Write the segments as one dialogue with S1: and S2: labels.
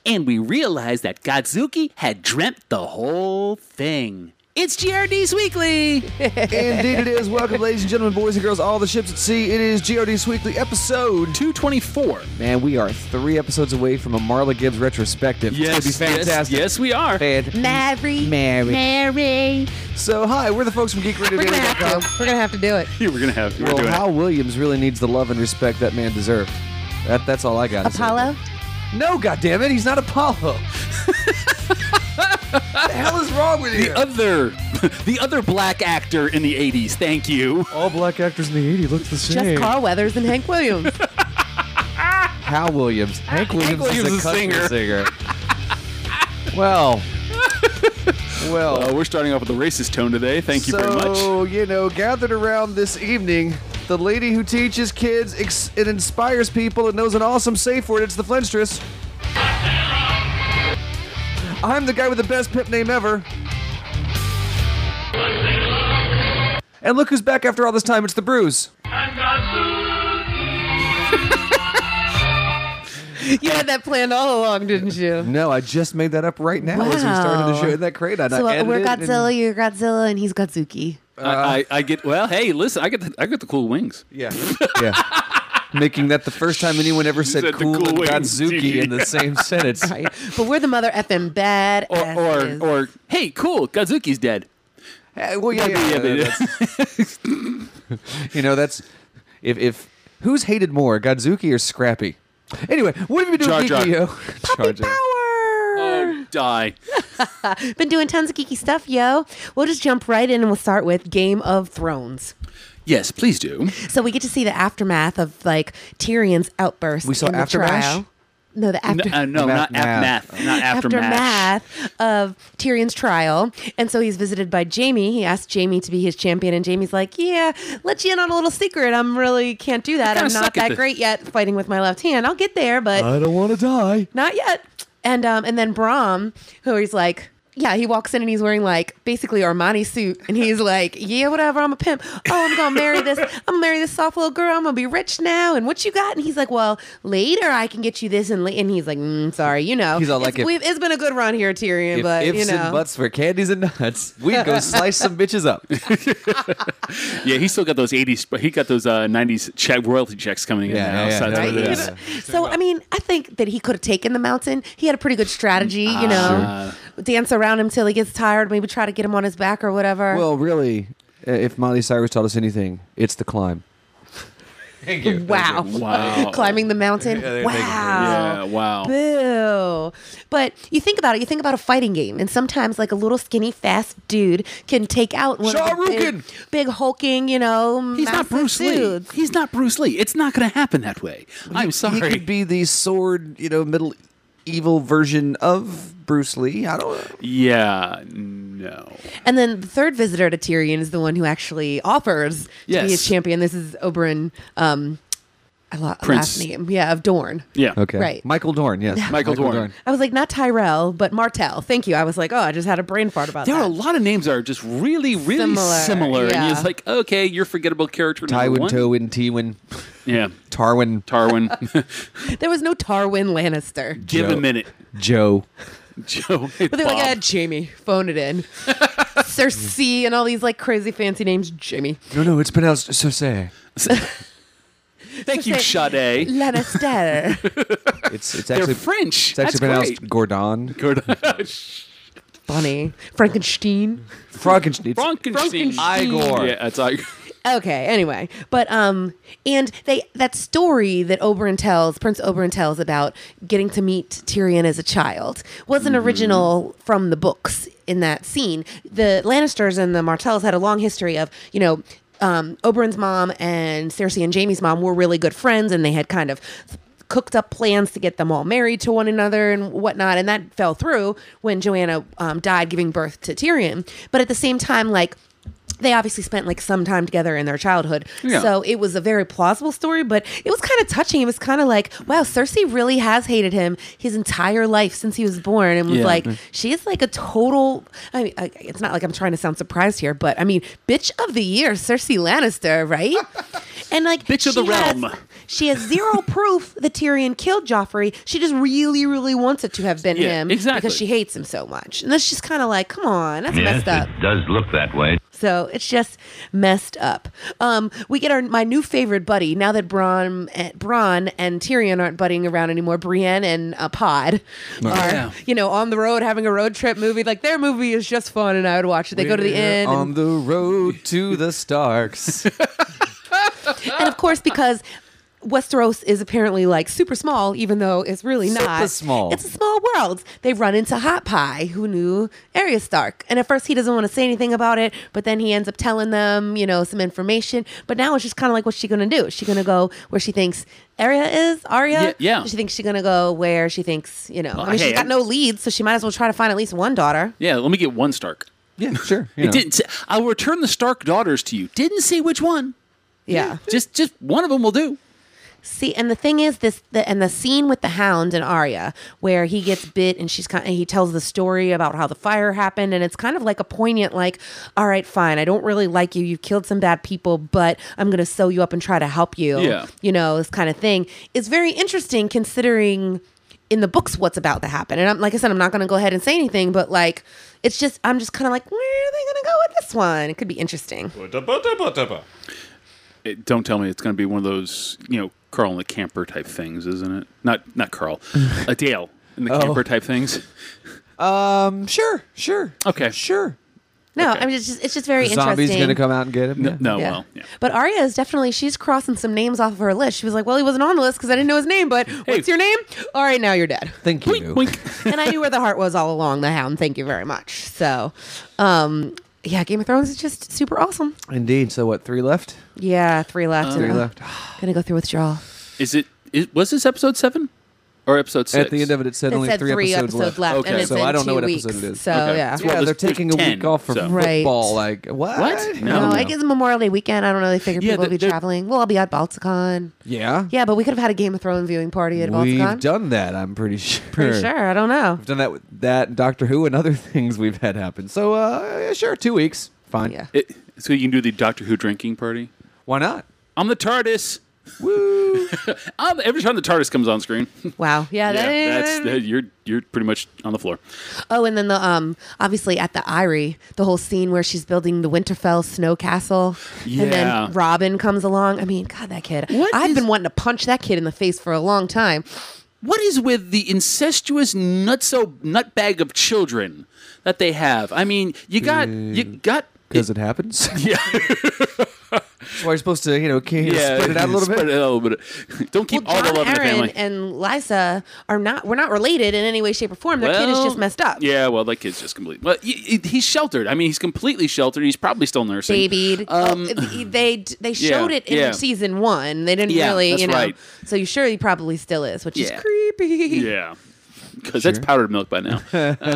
S1: and we realized that Godzuki had dreamt the whole thing. It's GRD's Weekly!
S2: Indeed it is. Welcome, ladies and gentlemen, boys and girls, all the ships at sea. It is GRD's Weekly episode
S1: 224.
S2: Man, we are 3 episodes away from a Marla Gibbs retrospective. It's going to be fantastic.
S1: Yes, we are.
S3: Mary.
S2: So, hi, we're the folks from GeekRadioDaily.com.
S3: We're gonna have to do it.
S1: We're going to have to
S2: Well,
S1: do it.
S2: Hal Williams really needs the love and respect that man deserves. That's all I got to say.
S3: Apollo?
S2: No, goddammit, he's not Apollo. What the hell is wrong with you?
S1: The other black actor in the 80s. Thank you.
S2: All black actors in the 80s look the same.
S3: Just Carl Weathers and Hank Williams.
S2: Hal Williams. Hank Williams is
S1: Williams
S2: a
S1: is a
S2: country singer. Well,
S1: we're starting off with a racist tone today. Thank you very much.
S2: So, gathered around this evening, the lady who teaches kids and inspires people and knows an awesome safe word. It's the Flinstress. I'm the guy with the best pimp name ever. And look who's back after all this time. It's the Bruise.
S3: You had that planned all along, didn't you?
S2: No, I just made that up right now as we started the show. Isn't that great?
S3: So we're Godzilla, you're Godzilla, and he's Godzuki.
S1: I get. Well, hey, listen. I get the cool wings.
S2: Yeah. Making that the first time anyone ever said
S1: Said the
S2: cool
S1: cool
S2: and
S1: wings,
S2: Godzuki
S1: dude.
S2: in the same sentence.
S3: Right. But we're the mother effing bad
S1: Or hey, cool. Godzuki's dead.
S2: Well, that's that's if who's hated more, Godzuki or Scrappy? Anyway, what have you been doing,
S1: Jar Jar.
S2: Geeky, yo?
S3: Puppy power.
S1: Oh, die.
S3: Been doing tons of geeky stuff, yo. We'll just jump right in and we'll start with Game of Thrones.
S1: Yes, please do.
S3: So we get to see the aftermath of Tyrion's outburst.
S2: We saw
S3: in the
S2: Aftermath?
S3: trial. No, the after.
S1: No, not aftermath. Not aftermath.
S3: Aftermath of Tyrion's trial. And so he's visited by Jaime. He asked Jaime to be his champion, and Jaime's like, yeah, let you in on a little secret. Can't do that. I'm not that great yet fighting with my left hand. I'll get there, but
S2: I don't want to die.
S3: not yet. And then Brahm, who he's like, yeah, he walks in and he's wearing basically Armani suit, and he's like, yeah, whatever, I'm a pimp. Oh, I'm gonna marry this soft little girl. I'm gonna be rich now. And what you got? And he's like, well, later I can get you this. And he's like, sorry,
S2: He's all like,
S3: it's been a good run here, Tyrion, but
S2: ifs and buts for candies and nuts, we'd go slice some bitches up.
S1: Yeah, he still got those 80s, but he got those 90s royalty checks coming in now. So that's what it is.
S3: So, I think that he could have taken the mountain. He had a pretty good strategy, dance around him till he gets tired, maybe try to get him on his back or whatever.
S2: Well, really, if Miley Cyrus taught us anything, it's the climb. Thank you.
S1: Wow.
S3: Climbing the mountain. Wow.
S1: Yeah, wow.
S3: Boo. But you think about it. You think about a fighting game, and sometimes a little skinny, fast dude can take out one
S2: Shah
S3: of the big hulking,
S1: He's not
S3: massive
S1: Bruce Lee.
S3: dudes.
S1: He's not Bruce Lee. It's not going to happen that way. I'm sorry.
S2: He could be the sword, middle evil version of Bruce Lee. I don't know.
S1: Yeah, no.
S3: And then the third visitor to Tyrion is the one who actually offers to be his champion. This is Oberyn, last name, of Dorne.
S1: Yeah.
S2: Okay.
S3: Right.
S2: Michael Dorn, yes.
S1: Michael Dorn.
S3: I was like, not Tyrell, but Martell. Thank you. I was like, I just had a brain fart about
S1: There
S3: that.
S1: are a lot of names that are just really, really similar.
S3: Yeah.
S1: And it's like, okay, you're forgettable character number one.
S2: Tywin, Tywin,
S1: Yeah.
S2: Tarwin,
S3: There was no Tarwyn Lannister.
S1: Give
S2: Joe.
S1: a minute.
S2: Joe.
S1: Joe.
S3: But they're like, Jamie, phone it in. Cersei and all these crazy fancy names. Jamie.
S2: No, it's pronounced Cersei.
S1: Thank you, Sade.
S3: Lannister.
S2: It's
S1: They're
S2: actually
S1: French.
S2: It's actually
S1: That's
S2: pronounced Gordon.
S1: great.
S3: Funny. Frankenstein.
S2: Frankenstein.
S1: Frankenstein.
S2: Igor.
S1: Yeah, that's Igor.
S3: Okay, anyway. But and that story that Prince Oberyn tells about getting to meet Tyrion as a child wasn't original from the books in that scene. The Lannisters and the Martells had a long history of, Oberyn's mom and Cersei and Jaime's mom were really good friends, and they had kind of cooked up plans to get them all married to one another and whatnot, and that fell through when Joanna died giving birth to Tyrion. But at the same time, they obviously spent like some time together in their childhood.
S1: Yeah.
S3: So it was a very plausible story, but it was kind of touching. It was kind of like, wow, Cersei really has hated him his entire life since he was born, and was
S1: Yeah.
S3: like, she is like a total. I mean, it's not like I'm trying to sound surprised here, but I mean, bitch of the year, Cersei Lannister, right? And like,
S1: Bitch of the
S3: she has-
S1: realm.
S3: She has zero proof that Tyrion killed Joffrey. She just really, really wants it to have been
S1: Yeah,
S3: him
S1: exactly.
S3: because she hates him so much. And that's just kind of like, come on, that's messed up.
S4: It does look that way.
S3: So it's just messed up. We get my new favorite buddy now that Bronn and Tyrion aren't buddying around anymore. Brienne and Pod are,
S1: Yeah.
S3: on the road having a road trip movie. Like their movie is just fun, and I would watch it. They go to the inn,
S2: on the road to the Starks.
S3: and of course because Westeros is apparently like super small, even though it's really
S2: Super
S3: not.
S2: small.
S3: It's a small world. They run into Hot Pie, who knew Arya Stark, and at first he doesn't want to say anything about it, but then he ends up telling them, some information. But now it's just kind of like, what's she gonna do? Is she gonna go where she thinks Arya is? Arya?
S1: Yeah.
S3: She thinks she's gonna go where she thinks, I mean,
S1: hey,
S3: she's got no leads, so she might as well try to find at least one daughter.
S1: Yeah, let me get one Stark.
S2: Yeah, sure.
S1: It didn't say, I'll return the Stark daughters to you. Didn't say which one.
S3: Yeah.
S1: Just one of them will do.
S3: See, and the thing is, the scene with the Hound and Arya, where he gets bit, and he tells the story about how the fire happened, and it's kind of like a poignant, like, all right, fine, I don't really like you, you've killed some bad people, but I'm gonna sew you up and try to help you.
S1: Yeah.
S3: This kind of thing. It's very interesting considering in the books what's about to happen, and like I said, I'm not gonna go ahead and say anything, but like, I'm just kind of like, where are they gonna go with this one? It could be interesting.
S1: Don't tell me it's going to be one of those, Carl and the Camper type things, isn't it? Not Carl, a Dale and the Camper type things.
S2: Sure.
S1: Okay.
S2: Sure.
S3: No,
S1: Okay.
S3: I mean it's just very
S2: Zombies
S3: interesting.
S2: gonna come out and get him.
S1: No,
S3: Yeah.
S1: well, yeah.
S3: But Arya is definitely, she's crossing some names off of her list. She was like, well, he wasn't on the list because I didn't know his name, but what's your name? All right, now you're dead.
S2: Thank you.
S1: Wink, wink.
S3: And I knew where the heart was all along, the Hound. Thank you very much. So, yeah, Game of Thrones is just super awesome.
S2: Indeed. So what? 3 left.
S3: Yeah, 3 left.
S2: Three
S3: and,
S2: left.
S3: Gonna go through withdrawal.
S1: Was this episode 7 or episode 6?
S2: At the end of it, it said only
S3: It said
S2: 3 episodes left.
S1: Okay.
S3: and it's
S2: So
S3: in
S2: I don't know
S3: 2
S2: what
S3: weeks.
S2: episode it is.
S3: So,
S1: Okay.
S3: yeah.
S1: Well,
S2: Yeah, they're
S1: there's
S2: taking a
S1: 10,
S2: week off from
S1: so-
S3: Right.
S2: football. Like what?
S1: What?
S3: No,
S1: No.
S3: I guess Memorial Day weekend. I don't know. They figured
S1: Yeah,
S3: people would be
S1: they're-
S3: traveling. Well, I'll be at Balticon.
S2: Yeah.
S3: Yeah, but we could have had a Game of Thrones viewing party at Balticon.
S2: We've done that. I'm pretty sure.
S3: Pretty sure. I don't know.
S2: We've done that with that Doctor Who and other things we've had happen. So yeah, sure, 2 weeks, fine.
S3: Yeah.
S1: So you can do the Doctor Who drinking party?
S2: Why not?
S1: I'm the TARDIS.
S2: Woo!
S1: Every time the TARDIS comes on screen.
S3: Wow. Yeah.
S1: You're pretty much on the floor.
S3: Oh, and then the obviously at the Eyrie, the whole scene where she's building the Winterfell snow castle, and
S1: Yeah.
S3: then Robin comes along. I mean, God, that kid! I've been wanting to punch that kid in the face for a long time.
S1: What is with the incestuous nutbag of children that they have? I mean, you got
S2: Because it happens.
S1: yeah.
S2: That's why you're supposed to, spread it out a little
S1: Spread
S2: bit.
S1: it out a little bit. Don't keep all the
S3: John
S1: love in the
S3: Aaron
S1: family.
S3: and Lysa we're not related in any way, shape, or form. Their kid is just messed up.
S1: Yeah, well, that kid's just complete. Well, he's sheltered. I mean, he's completely sheltered. He's probably still nursing.
S3: Babied. They showed it in
S1: yeah.
S3: season 1. They didn't
S1: Yeah,
S3: really,
S1: that's right.
S3: So you're sure he probably still is, which is
S1: Yeah.
S3: creepy.
S1: Yeah. Because that's powdered milk by now.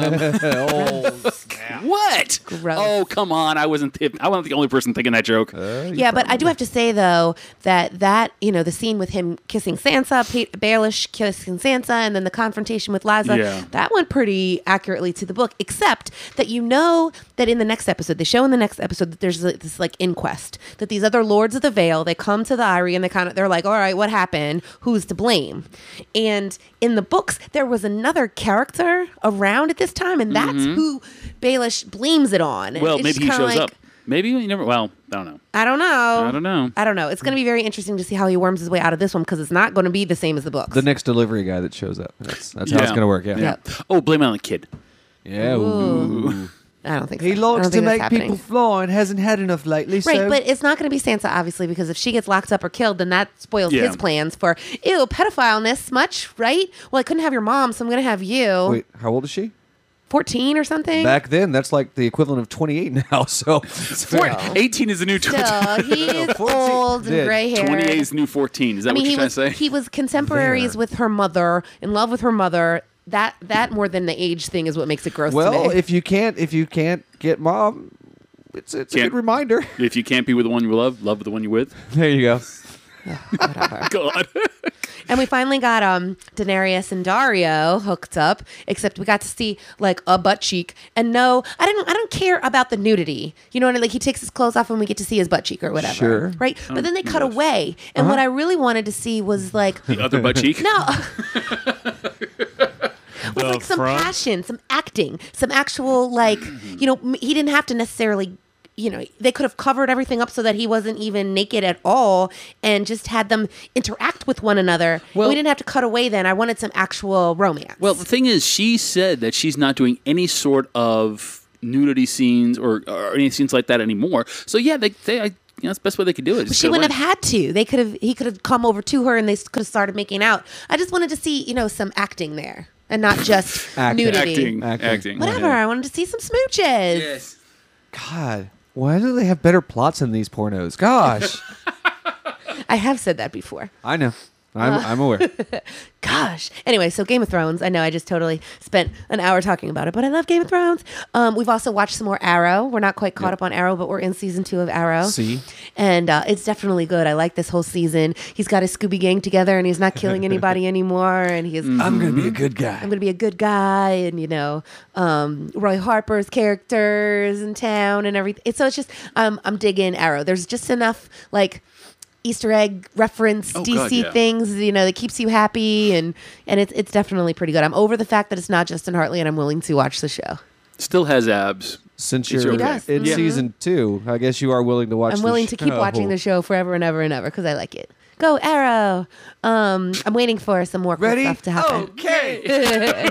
S1: What?
S3: Gross.
S1: Oh, come on! I wasn't the only person thinking that joke.
S3: Yeah, but I do have to say though that the scene with him kissing Sansa, Baelish kissing Sansa, and then the confrontation with Lysa,
S1: Yeah.
S3: that went pretty accurately to the book. Except that that in the next episode, they show in the next episode that there's this like inquest, that these other lords of the Vale, they come to the Eyrie and they're like, all right, what happened? Who's to blame? And in the books, there was another character around at this time, and that's who Baelish blames it on.
S1: Well,
S3: It's
S1: maybe he
S3: just
S1: shows
S3: kinda
S1: up. Maybe you never. Well, I don't know.
S3: I don't know.
S1: I don't know.
S3: It's going to be very interesting to see how he worms his way out of this one because it's not going to be the same as the books.
S2: The next delivery guy that shows up. That's how it's going to work. Yeah.
S3: Yeah.
S1: Oh, blame it on the kid.
S2: Yeah.
S3: Ooh. I don't think so.
S2: He
S3: I
S2: likes
S3: don't
S2: to
S3: think that's
S2: make
S3: happening.
S2: people fly and hasn't had enough lately.
S3: Right,
S2: so
S3: but it's not going to be Sansa, obviously, because if she gets locked up or killed, then that spoils
S1: Yeah.
S3: his plans for, ew, pedophileness much, right? Well, I couldn't have your mom, so I'm going to have you.
S2: Wait, how old is she?
S3: 14 or something?
S2: Back then, that's like the equivalent of 28 now. So
S1: 18 is the new 20.
S3: Still, he's
S2: 14.
S3: old and
S2: Yeah,
S3: gray hair.
S1: 28 is the new 14. Is that what you're trying to say?
S3: he was contemporaries
S2: There.
S3: with her mother, in love with her mother. That more than the age thing is what makes it gross to
S2: well,
S3: me.
S2: if you can't get mom, it's a
S1: Can't-
S2: good reminder.
S1: If you can't be with the one you love the one you're with.
S2: There you go.
S3: Whatever.
S1: God.
S3: And we finally got Daenerys and Dario hooked up, except we got to see like a butt cheek. And no, I don't care about the nudity. You know what I mean? Like he takes his clothes off and we get to see his butt cheek or whatever.
S2: Sure.
S3: Right? But then they cut away. And what I really wanted to see was like
S1: The other butt cheek.
S3: no. Was like some
S4: front?
S3: passion, some acting, some actual like, he didn't have to necessarily, they could have covered everything up so that he wasn't even naked at all and just had them interact with one another.
S1: Well-
S3: We didn't have to cut away then. I wanted some actual romance.
S1: Well, the thing is, she said that she's not doing any sort of nudity scenes or any scenes like that anymore. So yeah, they that's the best way they could do it.
S3: But she wouldn't have had to. He could have come over to her and they could have started making out. I just wanted to see, some acting there and not just
S2: Acting.
S3: nudity.
S1: Acting.
S3: Whatever. I wanted to see some smooches.
S1: Yes.
S2: God, why do they have better plots in these pornos? Gosh,
S3: I have said that before.
S2: I know. I'm aware.
S3: Gosh. Anyway, so Game of Thrones. I know I just totally spent an hour talking about it, but I love Game of Thrones. We've also watched some more Arrow. We're not quite caught up on Arrow, but we're in season 2 of Arrow.
S2: See?
S3: And it's definitely good. I like this whole season. He's got his Scooby Gang together, and he's not killing anybody anymore. And he's
S2: I'm gonna be a good guy.
S3: I'm going to be a good guy, and Roy Harper's characters in town and everything. So it's just I'm digging Arrow. There's just enough like Easter egg reference
S1: Oh,
S3: DC
S1: God, yeah.
S3: things, that keeps you happy, and it's definitely pretty good. I'm over the fact that it's not Justin Hartley, and I'm willing to watch the show.
S1: Still has abs.
S2: Since
S1: He
S2: you're
S3: does.
S2: in
S3: Yeah.
S2: season 2, I guess you are willing to watch.
S3: I'm willing to keep watching the show forever and ever and ever because I like it. Go Arrow! I'm waiting for some more cool
S2: Ready?
S3: stuff to happen.
S2: Okay.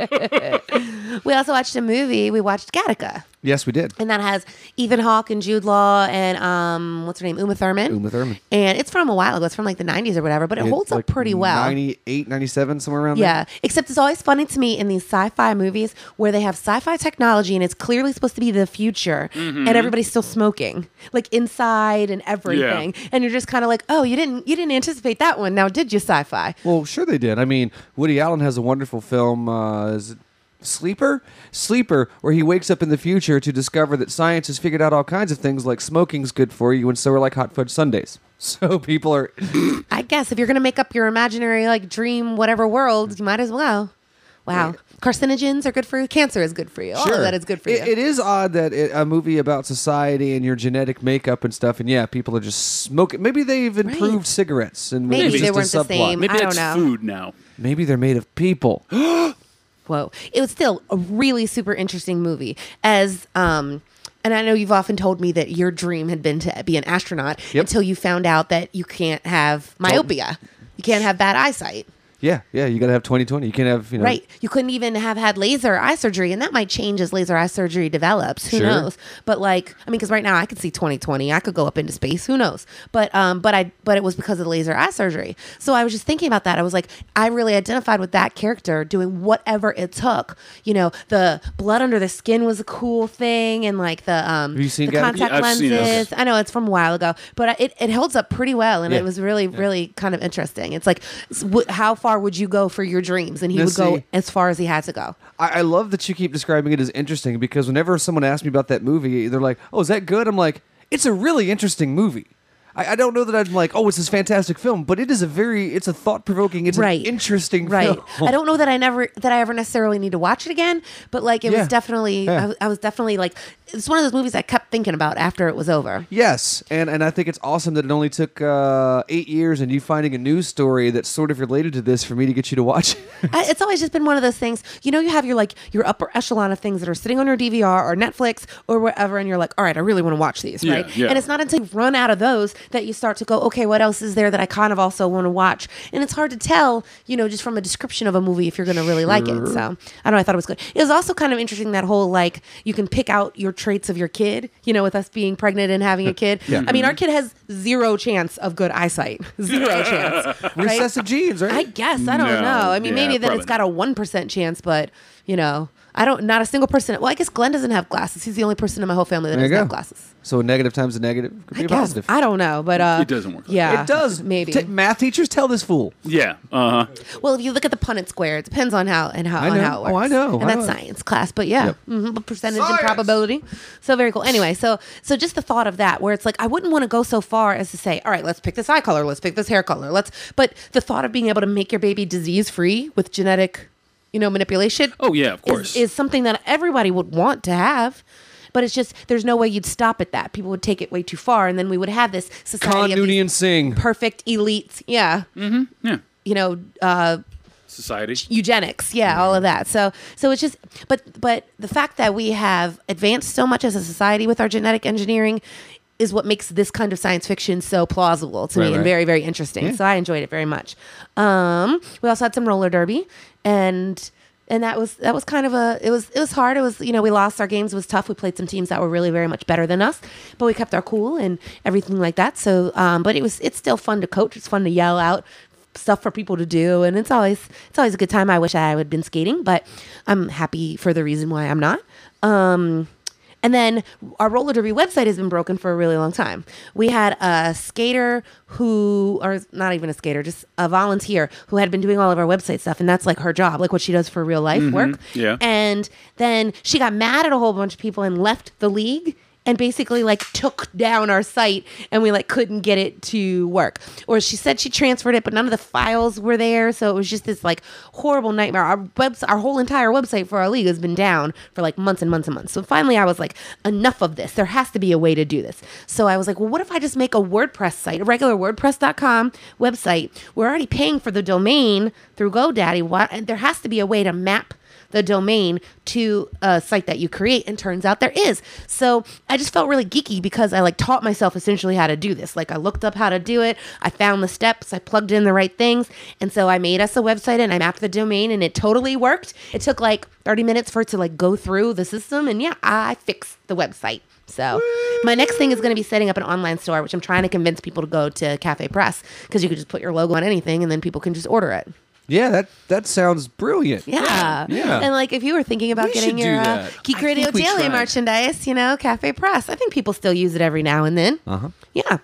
S3: We also watched a movie. We watched Gattaca.
S2: Yes, we did.
S3: And that has Ethan Hawke and Jude Law and what's her name? Uma Thurman.
S2: Uma Thurman.
S3: And it's from a while ago. It's from like the 90s or whatever, but it holds up pretty well.
S2: 98, 97, somewhere around
S3: Yeah, except it's always funny to me in these sci-fi movies where they have sci-fi technology and it's clearly supposed to be the future, and everybody's still smoking, like inside and everything, and you're just kind of like, oh, you didn't anticipate that one, now did you, sci-fi?
S2: there. Well, sure they did. I mean, Woody Allen has a wonderful film, is it Sleeper, where he wakes up in the future to discover that science has figured out all kinds of things like smoking's good for you, and so are like hot fudge sundaes. So people are.
S3: I guess if you're gonna make up your imaginary like dream whatever world, you might as well. Wow, carcinogens are good for you. Cancer is good for you. All of that is good for you.
S2: It is odd that a movie about society and your genetic makeup and stuff, and yeah, people are just smoking. Maybe they've improved cigarettes, and
S3: Maybe
S2: it's
S3: they
S2: just a
S3: weren't the
S2: subplot.
S3: same.
S1: Maybe
S3: I don't
S1: that's
S3: know.
S1: food now.
S2: Maybe they're made of people.
S3: Whoa. It was still a really super interesting movie. And I know you've often told me that your dream had been to be an astronaut until you found out that you can't have myopia. You can't have bad eyesight.
S2: Yeah, you got to have 20/20. You can't have,
S3: Right. You couldn't even have had laser eye surgery, and that might change as laser eye surgery develops. Who
S2: Sure.
S3: knows? But because right now I could see 20/20. I could go up into space. Who knows? But it was because of the laser eye surgery. So I was just thinking about that. I was like, I really identified with that character doing whatever it took. The blood under the skin was a cool thing, and like the
S2: you seen
S3: the
S2: Gattaca?
S3: contact
S1: Yeah, I've seen
S3: lenses.
S1: it.
S3: I know it's from a while ago, but it holds up pretty well, and
S2: Yeah.
S3: it was really, really kind of interesting. It's like, how far would you go for your dreams? And he
S2: Now,
S3: would go
S2: see-
S3: as far as he had to go.
S2: I love that you keep describing it as interesting because whenever someone asks me about that movie, they're like, "Oh, is that good?" I'm like, "It's a really interesting movie." I don't know that I'm like, "Oh, it's this fantastic film," but it's a thought-provoking, it's
S3: Right.
S2: an interesting
S3: Right.
S2: film.
S3: I don't know that I ever necessarily need to watch it again, but like it
S2: Yeah.
S3: was definitely,
S2: Yeah.
S3: I was definitely like, it's one of those movies I kept thinking about after it was over.
S2: Yes, and I think it's awesome that it only took 8 years and you finding a news story that's sort of related to this for me to get you to watch it.
S3: It's always just been one of those things, you have your upper echelon of things that are sitting on your DVR or Netflix or wherever, and you're like, all right, I really want to watch these,
S1: Yeah,
S3: right?
S1: yeah.
S3: And it's not until you run out of those that you start to go, okay, what else is there that I kind of also want to watch? And it's hard to tell, just from a description of a movie if you're going to really like it. So I don't know, I thought it was good. It was also kind of interesting, that whole like you can pick out your traits of your kid, with us being pregnant and having a kid.
S2: Yeah.
S3: I mean, our kid has zero chance of good eyesight. Zero chance. Right?
S2: Recessive genes, right?
S3: I guess. I don't
S1: No.
S3: know. I mean,
S1: Yeah,
S3: maybe that
S1: probably
S3: it's got a 1% chance, but not a single person. Well, I guess Glenn doesn't have glasses. He's the only person in my whole family that
S2: There you
S3: doesn't have
S2: go.
S3: glasses.
S2: So a negative times a negative could be
S3: I
S2: a
S3: guess.
S2: positive.
S3: I don't know. know, but
S1: It doesn't work like
S3: Yeah,
S2: It does.
S3: maybe.
S2: Math teachers tell this fool.
S1: Yeah. Uh huh.
S3: Well, if you look at the Punnett square, it depends on how
S2: I know.
S3: on how it works.
S2: Oh, I know.
S3: And
S2: I
S3: that's
S2: know.
S3: science class, but yeah,
S2: Yep.
S3: but percentage and
S2: Science!
S3: probability. So very cool. Anyway, so just the thought of that, where it's like I wouldn't want to go so far as to say, all right, let's pick this eye color, let's pick this hair color, but the thought of being able to make your baby disease free with genetic, manipulation.
S1: Oh yeah, of course.
S3: Is something that everybody would want to have. But it's just, there's no way you'd stop at that. People would take it way too far, and then we would have this society of
S2: Nudie
S3: these
S2: and Singh.
S3: perfect elites. Yeah.
S1: Yeah. Society.
S3: Eugenics. Yeah, all of that. So it's just, but the fact that we have advanced so much as a society with our genetic engineering is what makes this kind of science fiction so plausible to me and
S2: right.
S3: very, very interesting.
S2: Yeah.
S3: So I enjoyed it very much. We also had some roller derby, and that was kind of it was hard. It was, we lost our games. It was tough. We played some teams that were really very much better than us, but we kept our cool and everything like that. So, but it's still fun to coach. It's fun to yell out stuff for people to do, and it's always a good time. I wish I had been skating, but I'm happy for the reason why I'm not. And then our roller derby website has been broken for a really long time. We had a skater or not even a skater, just a volunteer who had been doing all of our website stuff. And that's like her job, like what she does for real life work.
S1: Yeah.
S3: And then she got mad at a whole bunch of people and left the league and basically like took down our site, and we like couldn't get it to work. Or she said she transferred it, but none of the files were there. So it was just this like horrible nightmare. Our whole entire website for our league has been down for like months and months and months. So finally I was like, enough of this. There has to be a way to do this. So I was like, well, what if I just make a WordPress site, a regular WordPress.com website? We're already paying for the domain through GoDaddy. And there has to be a way to map the domain to a site that you create, and turns out there is. So I just felt really geeky because I like taught myself essentially how to do this. Like I looked up how to do it, I found the steps, I plugged in the right things, and so I made us a website and I mapped the domain, and it totally worked. It took like 30 minutes for it to like go through the system, and yeah, I fixed the website. So my next thing is going to be setting up an online store, which I'm trying to convince people to go to Cafe Press, because you could just put your logo on anything and then people can just order it.
S2: Yeah, that sounds brilliant.
S3: Yeah.
S2: Yeah.
S3: And like if you were thinking about
S1: We
S3: getting
S1: should
S3: your
S1: do that.
S3: Geek
S1: I
S3: Radio
S1: think we
S3: Daily
S1: tried.
S3: merchandise, Cafe Press. I think people still use it every now and then.
S2: Uh-huh.
S3: Yeah.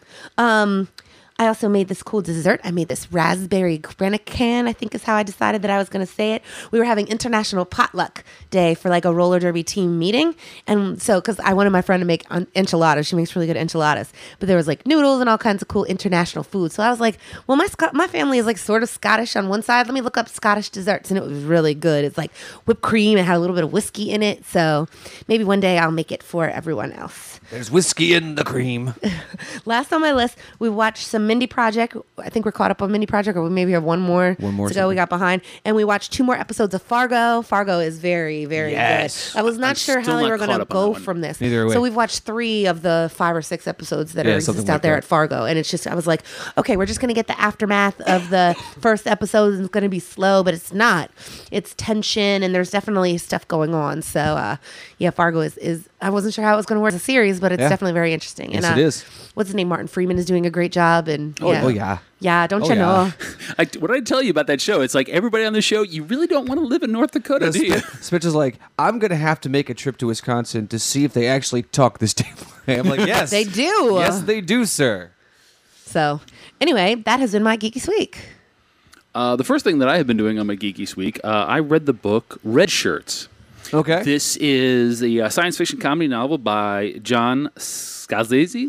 S3: I also made this cool dessert. I made this raspberry grenadine, I think is how I decided that I was going to say it. We were having International Potluck Day for like a roller derby team meeting. And so, because I wanted my friend to make enchiladas. She makes really good enchiladas. But there was like noodles and all kinds of cool international food. So I was like, well, my family is like sort of Scottish on one side. Let me look up Scottish desserts. And it was really good. It's like whipped cream. It had a little bit of whiskey in it. So maybe one day I'll make it for everyone else.
S2: There's whiskey in the cream.
S3: Last on my list, we watched some Mindy Project. I think we're caught up on Mindy Project, or we maybe have one more
S2: One more
S3: to go.
S2: something.
S3: We got behind, and we watched 2 more episodes of Fargo. Fargo is very, very
S2: Yes.
S3: good. I was not
S1: I'm
S3: sure
S1: still
S3: how they
S1: not
S3: were going
S1: caught
S3: to
S1: up on that
S3: go
S1: one.
S3: from this.
S2: Neither way.
S3: So we've watched 3 of the 5 or 6 episodes that
S2: Yeah,
S3: exist
S2: something
S3: out
S2: like
S3: there
S2: that.
S3: at Fargo, and it's just I was like, okay, we're just going to get the aftermath of the first episode, and it's going to be slow, but it's not. It's tension, and there's definitely stuff going on. So yeah, Fargo is I wasn't sure how it was going to work as a series, but it's
S2: Yeah.
S3: definitely very interesting.
S2: Yes,
S3: and,
S2: it is.
S3: What's his name? Martin Freeman is doing a great job, and yeah.
S2: Oh, yeah.
S3: Yeah, don't
S2: Oh,
S3: you
S2: yeah.
S3: know?
S1: What did I tell you about that show? It's like everybody on the show, you really don't want to live in North Dakota, do you?
S2: Spitch is like, I'm going to have to make a trip to Wisconsin to see if they actually talk this damn way. I'm like, yes.
S3: They do.
S2: Yes, they do, sir.
S3: So, anyway, that has been my Geeky Week.
S1: The first thing that I have been doing on my Geeky Week, I read the book Red Shirts.
S2: Okay.
S1: This is a science fiction comedy novel by John Scalzi.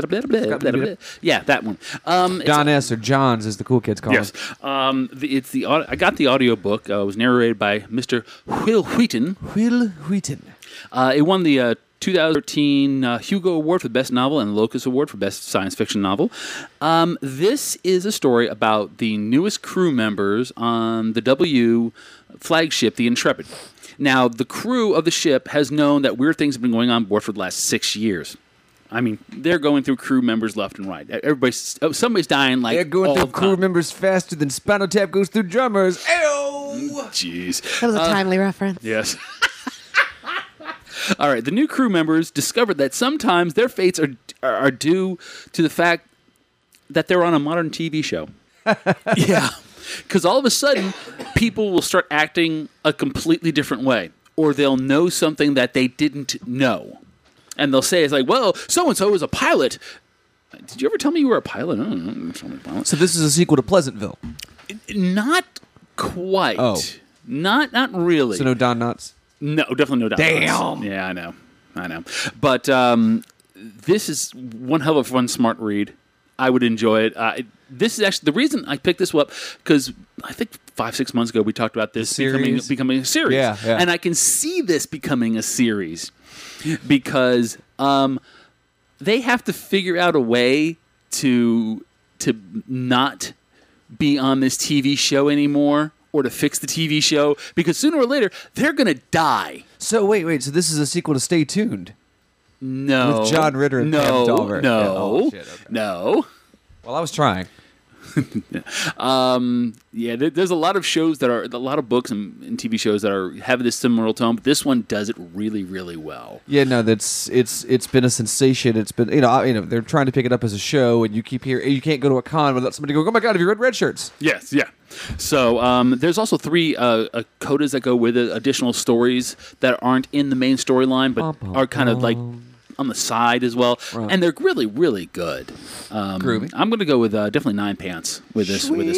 S1: Yeah, that one. It's
S2: Don S. or Johns, as the cool kids call
S1: Yes.
S2: him.
S1: I got the audiobook. It was narrated by Mr. Will Wheaton.
S2: Will Wheaton.
S1: It won the 2013 Hugo Award for Best Novel and Locus Award for Best Science Fiction Novel. This is a story about the newest crew members on the W flagship, the Intrepid. Now, the crew of the ship has known that weird things have been going on board for the last 6 years. I mean, they're going through crew members left and right. Somebody's dying like
S2: They're going
S1: all
S2: through
S1: the
S2: crew
S1: time.
S2: members faster than Spinal Tap goes through drummers. Ayo!
S1: Jeez.
S3: That was a timely reference.
S1: Yes. All right. The new crew members discovered that sometimes their fates are due to the fact that they're on a modern TV show. Yeah. Because all of a sudden, people will start acting a completely different way, or they'll know something that they didn't know. And they'll say, it's like, well, so-and-so is a pilot. Did you ever tell me you were a pilot? I don't know. Tell me pilot.
S2: So this is a sequel to Pleasantville.
S1: Not quite.
S2: Oh.
S1: Not really.
S2: So no Don Knotts?
S1: No, definitely no doubt.
S2: Damn.
S1: Yeah, I know. But this is one hell of a fun, smart read. I would enjoy it. This is actually the reason I picked this up, because I think 5-6 months ago we talked about this becoming a series.
S2: Yeah.
S1: And I can see this becoming a series because they have to figure out a way to not be on this TV show anymore, or to fix the TV show, because sooner or later they're going to die.
S2: So wait. So this is a sequel to Stay Tuned.
S1: No.
S2: With John Ritter and Pam Dolver.
S1: No.
S2: Yeah. Oh, shit, okay.
S1: No.
S2: Well, I was trying.
S1: There's a lot of shows that are, a lot of books and TV shows that are have this similar tone, but this one does it really, really well.
S2: Yeah, no, it's been a sensation. It's been they're trying to pick it up as a show, and you keep hearing you can't go to a con without somebody going, "Oh my god, have you read Red Shirts?"
S1: Yes, yeah. So there's also 3 codas that go with it, additional stories that aren't in the main storyline, but are kind of like on the side as well, and they're really, really good.
S2: Groovy.
S1: I'm going to go with definitely 9 pants with this one.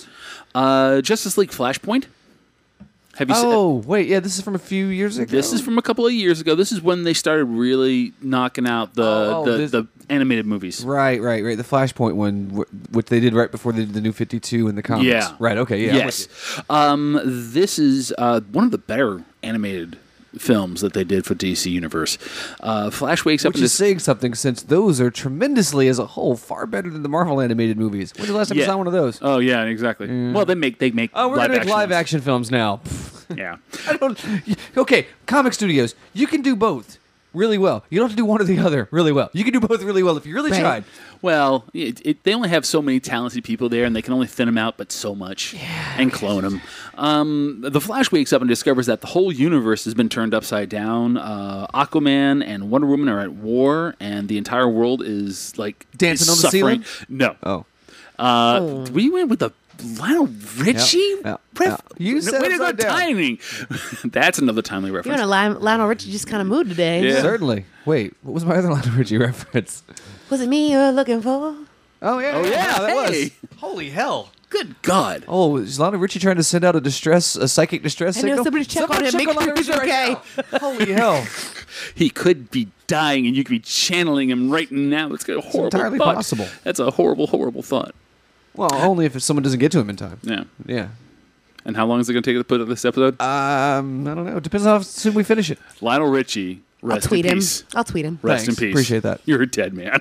S1: Justice League Flashpoint. Have you seen?
S2: Wait, yeah, this is from a few years ago.
S1: This is from a couple of years ago. This is when they started really knocking out the animated movies.
S2: Right. The Flashpoint one, which they did right before they did the New 52 in the comics.
S1: Yeah.
S2: Right. Okay. Yeah.
S1: Yes. This is one of the better animated films that they did for DC Universe. Flash wakes up,
S2: which is saying something, since those are tremendously, as a whole, far better than the Marvel animated movies. When's the last time you saw one of those?
S1: Oh yeah, exactly. Well, they make.
S2: Oh, we're gonna make live action films now.
S1: Yeah.
S2: Okay, comic studios, you can do both really well. You don't have to do one or the other really well. You can do both really well if you really tried.
S1: Well, they only have so many talented people there, and they can only thin them out but so much and clone them. The Flash wakes up and discovers that the whole universe has been turned upside down. Aquaman and Wonder Woman are at war, and the entire world is like
S2: dancing on the
S1: suffering.
S2: ceiling?
S1: No. We went with the Lionel Richie?
S2: You said
S1: way to go
S2: upside down.
S1: timing. That's another timely
S3: You're
S1: reference.
S3: in a Lionel Richie just kind of mood today.
S1: Yeah.
S2: Certainly. Wait, what was my other Lionel Richie reference?
S3: Was it me you're looking for?
S2: Oh, yeah. That
S1: hey.
S2: was. Holy hell.
S1: Good God.
S2: Oh, is Lionel Richie trying to send out a psychic distress
S3: I
S2: signal?
S3: know, somebody check on him, make
S2: Lionel
S3: sure he's
S2: Richie right
S3: okay.
S2: now. Holy hell.
S1: He could be dying, and you could be channeling him right now. It's a horrible
S2: entirely
S1: thought.
S2: possible.
S1: That's a horrible, horrible thought.
S2: Well, only if someone doesn't get to him in time.
S1: Yeah.
S2: Yeah.
S1: And how long is it going to take to put up this episode?
S2: I don't know. It depends on how soon we finish it.
S1: Lionel Richie,
S3: I'll
S1: rest
S3: tweet
S1: in
S3: him.
S1: peace.
S3: I'll tweet him.
S1: Rest
S2: Thanks.
S1: in peace.
S2: Appreciate that.
S1: You're a dead man.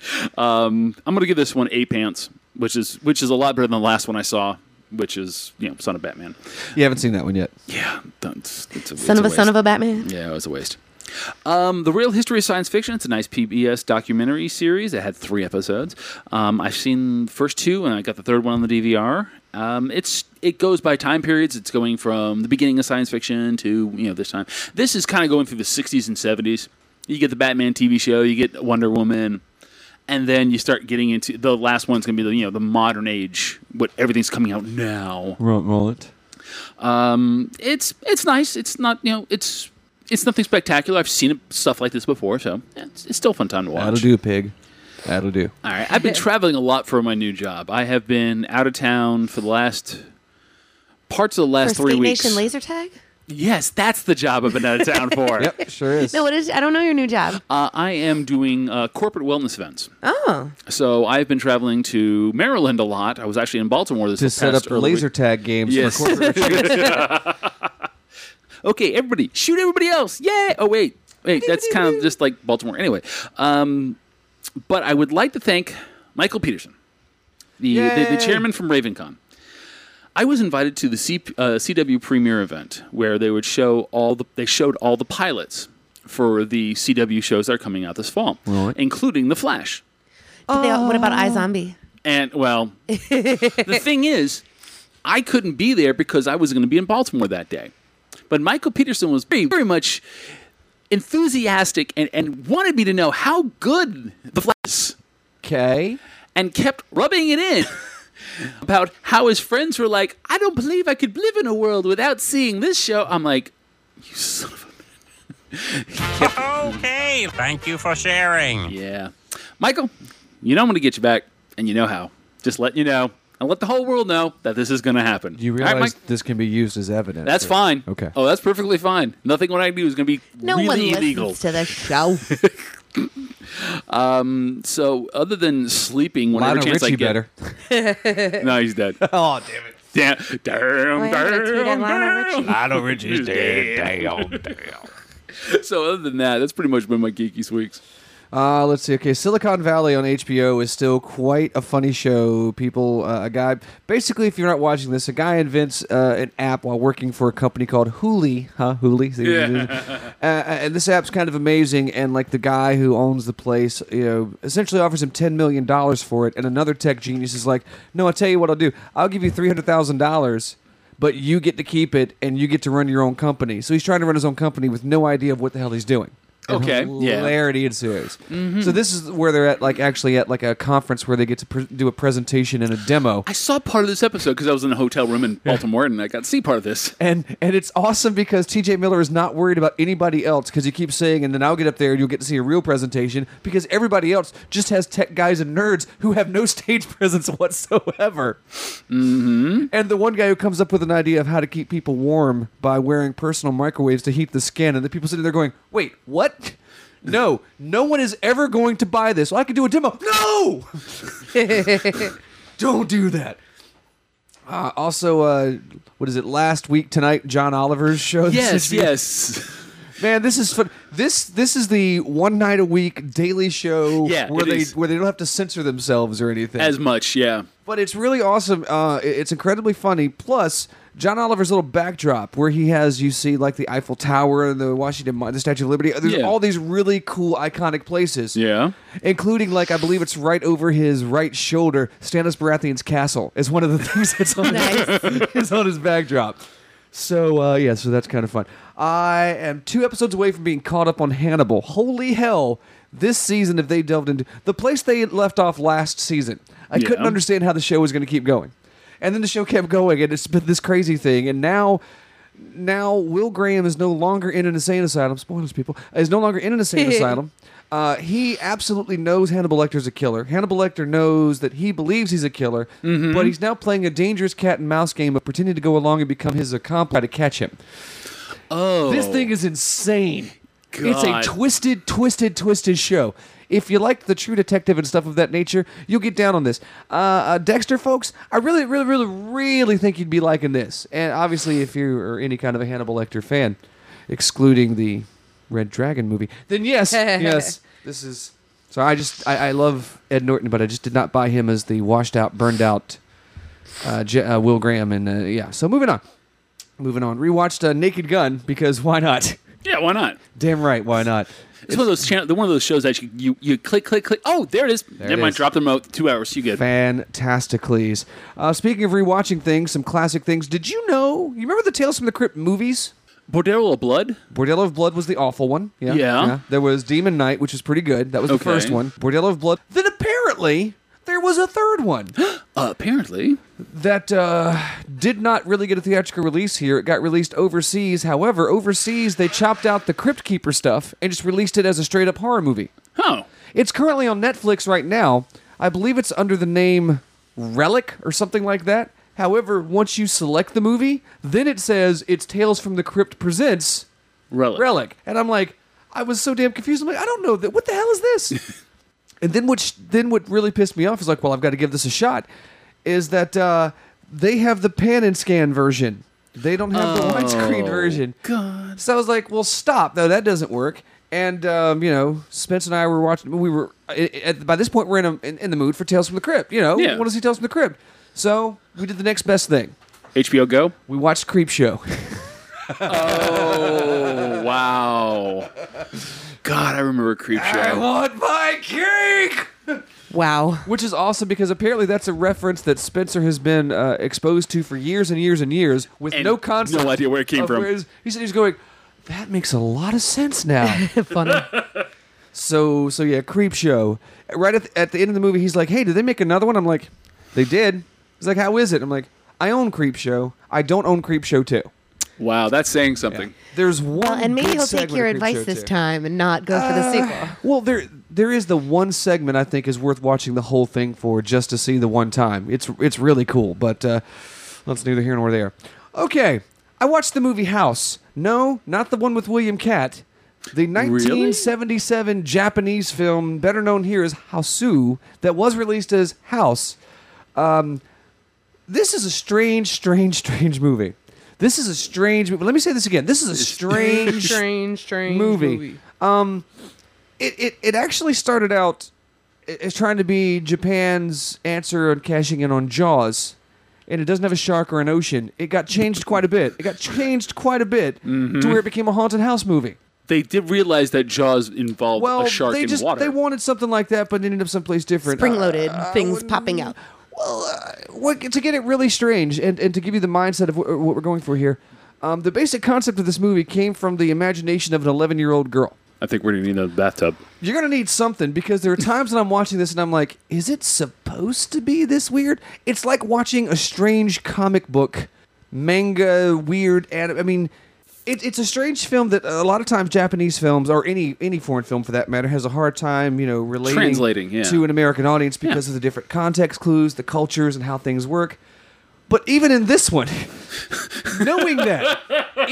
S1: I'm going to give this one 8 pants, which is a lot better than the last one I saw, which is Son of Batman.
S2: You haven't seen that one yet.
S1: Yeah,
S3: Son of a Batman.
S1: Yeah, it was a waste. The Real History of Science Fiction. It's a nice PBS documentary series. It had 3 episodes. I've seen the first 2, and I got the 3rd one on the DVR. It goes by time periods. It's going from the beginning of science fiction to this time. This is kind of going through the 60s and 70s. You get the Batman TV show. You get Wonder Woman. And then you start getting into the last one's going to be the modern age, what everything's coming out now.
S2: Roll it.
S1: It's nice. It's not it's nothing spectacular. I've seen stuff like this before, so it's still a fun time to watch.
S2: That'll do, pig. That'll do.
S1: All right. I've been traveling a lot for my new job. I have been out of town for parts of the last 3
S3: Skate
S1: weeks.
S3: Nation laser tag?
S1: Yes, that's the job I've been out of town for.
S2: Yep, sure is.
S3: No, what is? I don't know your new job.
S1: I am doing corporate wellness events.
S3: Oh.
S1: So I've been traveling to Maryland a lot. I was actually in Baltimore
S2: to set
S1: past
S2: up
S1: early
S2: laser
S1: week.
S2: tag games
S1: Yes.
S2: for corporate retreats.
S1: Okay, everybody, shoot everybody else. Yay! Oh, wait, that's kind of just like Baltimore. Anyway, but I would like to thank Michael Peterson, the chairman from RavenCon. I was invited to the CW premiere event where they would showed all the pilots for the CW shows that are coming out this fall, including The Flash.
S3: What about iZombie?
S1: And, well, the thing is, I couldn't be there because I was going to be in Baltimore that day. But Michael Peterson was very, very much enthusiastic and wanted me to know how good The Flash is.
S2: Okay.
S1: And kept rubbing it in about how his friends were like, I don't believe I could live in a world without seeing this show. I'm like, you son of a...
S4: Okay, thank you for sharing.
S1: Yeah. Michael, You know I'm going to get you back, and you know how. Just letting you know. And let the whole world know that this is going to happen.
S2: You
S1: All
S2: realize
S1: right, Mike?
S2: this can be used as evidence.
S1: That's fine.
S2: Okay.
S1: Oh, that's perfectly fine. Nothing what I do is going to be
S3: No one
S1: really
S3: listens
S1: illegal.
S3: to the show.
S1: So other than sleeping whenever
S2: Lionel
S1: chance I
S2: Richie
S1: get...
S2: better.
S1: No, he's dead.
S2: Oh, damn it.
S1: Damn,
S3: Oh, yeah, that's tweet at Lionel Richie.
S2: Lionel Richie's dead. Damn.
S1: So other than that, that's pretty much been my geeky weeks.
S2: Let's see. Okay, Silicon Valley on HBO is still quite a funny show. People, a guy, basically, if you're not watching this, a guy invents an app while working for a company called Hooli. Hooli? See what I'm doing? And this app's kind of amazing. And like the guy who owns the place, essentially offers him $10 million for it. And another tech genius is like, no, I'll tell you what I'll do. I'll give you $300,000. But you get to keep it, and you get to run your own company. So he's trying to run his own company with no idea of what the hell he's doing. And
S1: Okay, yeah.
S2: hilarity ensues. So this is where they're at, actually at a conference where they get to do a presentation and a demo.
S1: I saw part of this episode because I was in a hotel room in Baltimore, and I got to see part of this.
S2: And it's awesome because T.J. Miller is not worried about anybody else because he keeps saying, and then I'll get up there and you'll get to see a real presentation because everybody else just has tech guys and nerds who have no stage presence whatsoever. Mm-hmm. And the one guy who comes up with an idea of how to keep people warm by wearing personal microwaves to heat the skin, and the people sitting there going, wait, what? No one is ever going to buy this. Well, I could do a demo. No! Don't do that. Also, what is it? Last week tonight, John Oliver's show.
S1: Yes.
S2: Man, this is fun. This is the one night a week daily show where they don't have to censor themselves or anything.
S1: As much, yeah.
S2: But it's really awesome. It's incredibly funny. Plus, John Oliver's little backdrop where he has, you see, like the Eiffel Tower and the Statue of Liberty. There's all these really cool, iconic places.
S1: Yeah.
S2: Including, I believe it's right over his right shoulder, Stannis Baratheon's castle is one of the things that's on, is on his backdrop. So, so that's kind of fun. I am 2 episodes away from being caught up on Hannibal. Holy hell. This season, if they delved into the place they left off last season, I couldn't understand how the show was going to keep going. And then the show kept going, and it's been this crazy thing. And now Will Graham is no longer in an insane asylum. Spoilers, people. Is no longer in an insane asylum. He absolutely knows Hannibal Lecter's a killer. Hannibal Lecter knows that he believes he's a killer, but he's now playing a dangerous cat and mouse game of pretending to go along and become his accomplice to catch him.
S1: Oh.
S2: This thing is insane.
S1: God.
S2: It's a twisted show. If you like the True Detective and stuff of that nature, you'll get down on this. Dexter, folks, I really think you'd be liking this. And obviously, if you're any kind of a Hannibal Lecter fan, excluding the Red Dragon movie, then yes, this is. So I love Ed Norton, but I just did not buy him as the washed out, burned out Will Graham. And so moving on. Rewatched Naked Gun because why not?
S1: Yeah, why not?
S2: Damn right, why not?
S1: It's one of those one of those shows that you click. Oh, there it is. Never mind. Drop the remote. 2 hours. You good?
S2: Fantasticles. Speaking of rewatching things, some classic things. Did you know? You remember the Tales from the Crypt movies?
S1: Bordello of Blood.
S2: Bordello of Blood was the awful one. Yeah. There was Demon Knight, which was pretty good. That was the first one. Bordello of Blood. Then apparently there was a third one.
S1: Apparently.
S2: That did not really get a theatrical release here. It got released overseas. However, overseas they chopped out the Crypt Keeper stuff and just released it as a straight-up horror movie.
S1: Oh.
S2: It's currently on Netflix right now. I believe it's under the name Relic or something like that. However, once you select the movie, then it says it's Tales from the Crypt presents Relic. And I'm like, I was so damn confused. I'm like, I don't know that. What the hell is this? And then what really pissed me off is like, well, I've got to give this a shot. Is that they have the pan and scan version. They don't have the widescreen version.
S1: God.
S2: So I was like, well, stop. No, that doesn't work. And, Spence and I were watching. We were, by this point, we're in the mood for Tales from the Crypt. We want to see Tales from the Crypt. So we did the next best thing.
S1: HBO Go?
S2: We watched Creepshow.
S1: Oh, wow. God, I remember Creepshow.
S2: I want my cake!
S3: Wow.
S2: Which is awesome because apparently that's a reference that Spencer has been exposed to for years and years and years with
S1: And
S2: no concept.
S1: no idea where it came from.
S2: He said he's going, that makes a lot of sense now.
S3: Funny.
S2: So yeah, Creepshow. Right at the end of the movie, he's like, hey, did they make another one? I'm like, they did. He's like, how is it? I'm like, I own Creepshow. I don't own Creepshow 2.
S1: Wow, that's saying something.
S2: There's one.
S3: Well, and maybe
S2: good
S3: he'll take
S2: segment
S3: your
S2: of
S3: advice
S2: Creepshow
S3: this
S2: 2.
S3: time and not go for the sequel.
S2: Well, there is the one segment I think is worth watching the whole thing for, just to see the one time. It's really cool, but that's neither here nor there. Okay, I watched the movie House. No, not the one with William Catt. The 1977 Japanese film, better known here as Hausu, that was released as House. This is a strange movie. This is a strange movie. Let me say this again. This is a strange movie. It actually started out as trying to be Japan's answer on cashing in on Jaws, and it doesn't have a shark or an ocean. It got changed quite a bit. To where it became a haunted house movie.
S1: They did realize that Jaws involved a shark in water.
S2: They wanted something like that, but ended up someplace different.
S3: Spring-loaded things popping out.
S2: Well, to get it really strange, and to give you the mindset of what we're going for here, the basic concept of this movie came from the imagination of an 11-year-old girl.
S1: I think we're going to need a bathtub.
S2: You're going to need something, because there are times when I'm watching this and I'm like, is it supposed to be this weird? It's like watching a strange comic book, manga, weird anime. I mean, it's a strange film that a lot of times Japanese films, or any foreign film for that matter, has a hard time, relating
S1: translating
S2: to an American audience because of the different context clues, the cultures, and how things work. But even in this one, knowing that,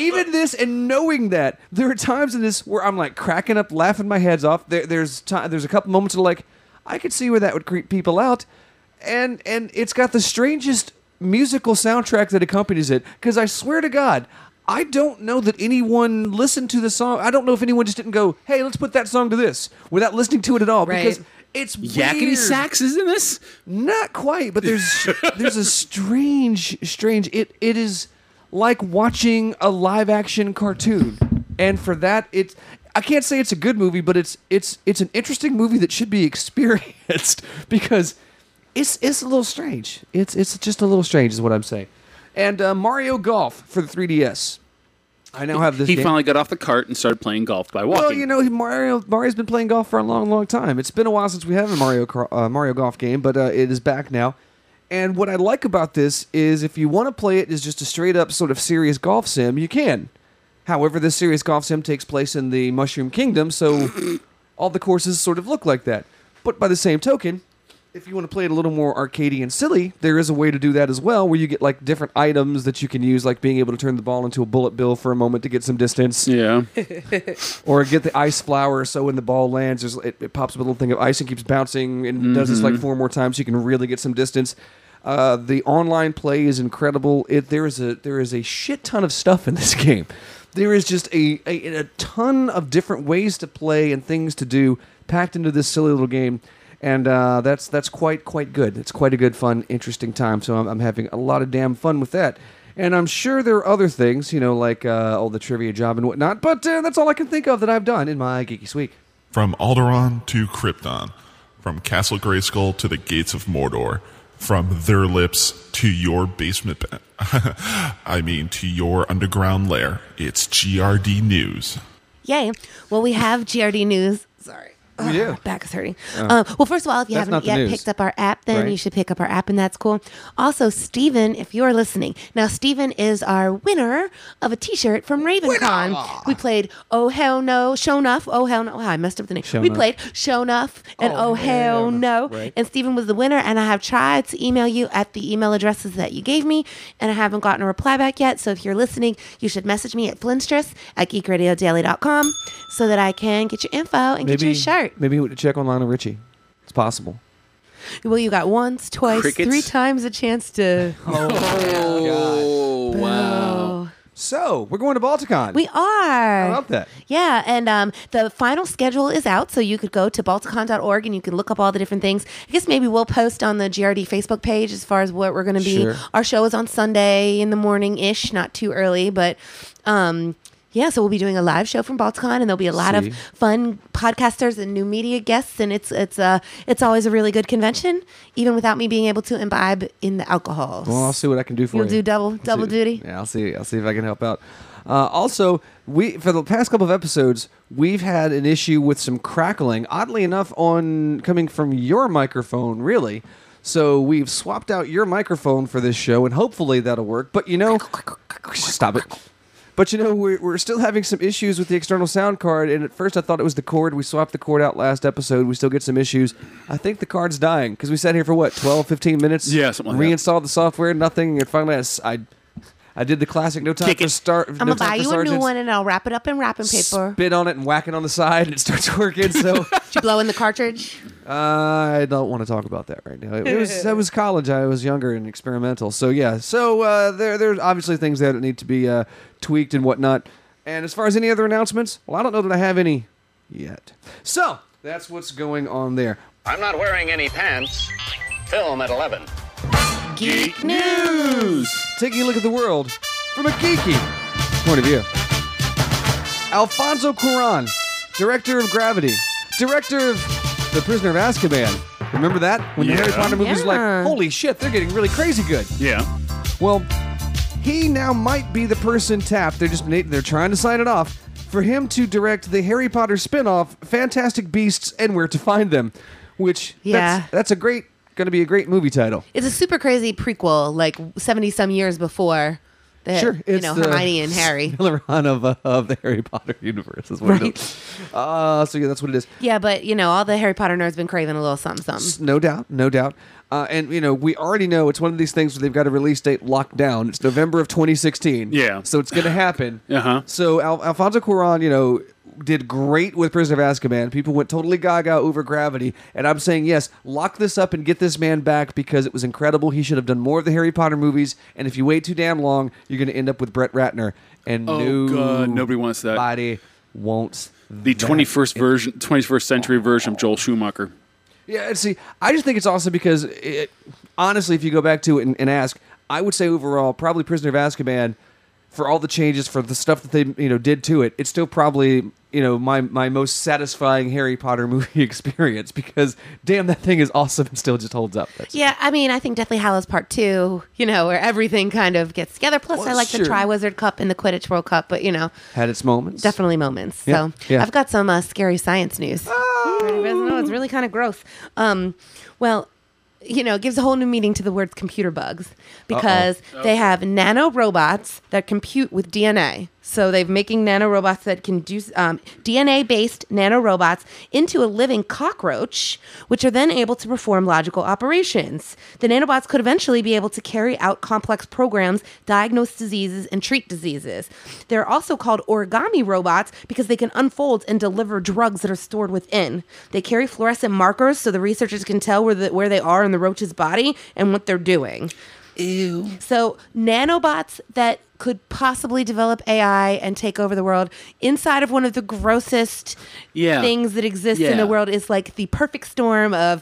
S2: there are times in this where I'm like cracking up, laughing my heads off. There's a couple moments of like, I could see where that would creep people out, and it's got the strangest musical soundtrack that accompanies it. Because I swear to God, I don't know that anyone listened to the song. I don't know if anyone just didn't go, hey, let's put that song to this, without listening to it at all.
S3: Right.
S2: Because it's
S1: Yakety
S2: weird.
S1: sax is in this?
S2: Not quite, but there's a strange. It is like watching a live action cartoon, and for that, I can't say it's a good movie, but it's an interesting movie that should be experienced because it's a little strange. It's just a little strange, is what I'm saying. And Mario Golf for the 3DS. I now have this.
S1: He
S2: game.
S1: finally got off the cart and started playing golf by walking.
S2: Well, Mario's been playing golf for a long, long time. It's been a while since we have a Mario Golf game, but it is back now. And what I like about this is if you want to play it as just a straight-up sort of serious golf sim, you can. However, this serious golf sim takes place in the Mushroom Kingdom, so all the courses sort of look like that. But by the same token, if you want to play it a little more arcadey and silly, there is a way to do that as well, where you get like different items that you can use, like being able to turn the ball into a bullet bill for a moment to get some distance.
S1: Yeah.
S2: Or get the ice flower, so when the ball lands, it pops up a little thing of ice and keeps bouncing, and does this like 4 more times so you can really get some distance. The online play is incredible. There is a shit ton of stuff in this game. There is just a ton of different ways to play and things to do packed into this silly little game. And that's quite good. It's quite a good, fun, interesting time. So I'm having a lot of damn fun with that. And I'm sure there are other things, like the trivia job and whatnot. But that's all I can think of that I've done in my Geeky Week.
S4: From Alderaan to Krypton, from Castle Grayskull to the Gates of Mordor, from their lips to your basement, to your underground lair. It's GRD News.
S3: Yay. Well, we have GRD News. Sorry.
S2: We do.
S3: My back is hurting. Well, first of all, if you
S2: That's
S3: haven't
S2: not the
S3: yet
S2: news.
S3: picked up our app, then
S2: Right.
S3: you should pick up our app, and that's cool. Also, Steven, if you're listening. Now, Steven is our winner of a t-shirt from RavenCon. We played Oh Hell No, Show Enough, Oh Hell No. I messed up the name.
S2: Show
S3: We
S2: Enough.
S3: played Show Enough and Oh Hell No.
S2: Right.
S3: And Steven was the winner, and I have tried to email you at the email addresses that you gave me, and I haven't gotten a reply back yet. So if you're listening, you should message me at flinstress@geekradiodaily.com so that I can get your info and get you a shirt.
S2: Maybe we could check on Lionel Richie. It's possible.
S3: Well, you got once, twice,
S1: Crickets?
S3: 3 times a chance to.
S1: Oh, wow.
S2: So, we're going to Balticon.
S3: We are.
S2: How about that?
S3: Yeah, and the final schedule is out, so you could go to balticon.org and you can look up all the different things. I guess maybe we'll post on the GRD Facebook page as far as what we're going to be.
S2: Sure.
S3: Our show is on Sunday in the morning-ish, not too early, but yeah, so we'll be doing a live show from Balticon, and there'll be a lot of fun podcasters and new media guests, and it's always a really good convention, even without me being able to imbibe in the alcohol.
S2: Well, I'll see what I can do for
S3: You'll
S2: you.
S3: do double duty?
S2: Yeah, I'll see if I can help out. Also, for the past couple of episodes, we've had an issue with some crackling. Oddly enough, coming from your microphone, really. So we've swapped out your microphone for this show, and hopefully that'll work. But stop it. But we're still having some issues with the external sound card. And at first I thought it was the cord. We swapped the cord out last episode. We still get some issues. I think the card's dying because we sat here for what, 12, 15 minutes?
S1: Yeah, something like that.
S2: Reinstalled the software, nothing. And finally I did the classic no time
S1: Kick
S2: for
S1: it.
S2: start.
S3: I'm
S2: no
S3: gonna
S2: time
S3: buy
S2: for
S3: you a new
S2: sergeants.
S3: one and I'll wrap it up in wrapping paper.
S2: Spit on it and whack it on the side and it starts working. So
S3: Did you blow in the cartridge?
S2: I don't want to talk about that right now. That was college. I was younger and experimental. So yeah. So there's obviously things there that need to be tweaked and whatnot. And as far as any other announcements, well, I don't know that I have any yet. So that's what's going on there.
S5: I'm not wearing any pants. Film at 11.
S3: Geek news.
S2: Taking a look at the world from a geeky point of view. Alfonso Cuarón, director of Gravity, director of The Prisoner of Azkaban. Remember that? When the
S1: Yeah.
S2: Harry Potter movies were
S3: Yeah.
S2: like, holy shit, they're getting really crazy good.
S1: Yeah.
S2: Well, he now might be the person tapped. They're trying to sign it off for him to direct the Harry Potter spin-off, Fantastic Beasts and Where to Find Them, which
S3: Yeah.
S2: that's going to be a great movie title.
S3: It's a super crazy prequel, like 70-some years before the,
S2: Sure, it's the
S3: Hermione and Harry.
S2: Run of the Harry Potter universe is what it is. So yeah, that's what it is.
S3: Yeah, but all the Harry Potter nerds been craving a little something.
S2: No doubt. And we already know it's one of these things where they've got a release date locked down. It's November of 2016.
S1: Yeah.
S2: So it's going to happen.
S1: Uh-huh.
S2: So Alfonso Cuarón, did great with Prisoner of Azkaban. People went totally gaga over Gravity. And I'm saying, yes, lock this up and get this man back because it was incredible. He should have done more of the Harry Potter movies. And if you wait too damn long, you're going to end up with Brett Ratner. And
S1: Oh, God, nobody wants that.
S2: Nobody wants
S1: The
S2: that.
S1: 21st century version of Joel Schumacher.
S2: Yeah, see, I just think it's awesome because, honestly, if you go back to it and ask, I would say overall, probably Prisoner of Azkaban, for all the changes, for the stuff that they did to it, it's still probably my most satisfying Harry Potter movie experience because, damn, that thing is awesome and still just holds up.
S3: Yeah, I mean, I think Deathly Hallows Part 2, where everything kind of gets together. Plus,
S2: Well,
S3: I like
S2: sure.
S3: the Triwizard Cup and the Quidditch World Cup, but,
S2: Had its moments.
S3: definitely moments.
S2: Yeah,
S3: So
S2: yeah.
S3: I've got some scary science news. No, it's really kind of gross. It gives a whole new meaning to the words computer bugs because they have nano robots that compute with DNA. So they're making nanorobots that can do DNA-based nanorobots into a living cockroach, which are then able to perform logical operations. The nanobots could eventually be able to carry out complex programs, diagnose diseases, and treat diseases. They're also called origami robots because they can unfold and deliver drugs that are stored within. They carry fluorescent markers so the researchers can tell where they are in the roach's body and what they're doing.
S1: Ew.
S3: So nanobots that could possibly develop AI and take over the world inside of one of the grossest things that exist in
S1: Yeah.
S3: the world is like the perfect storm of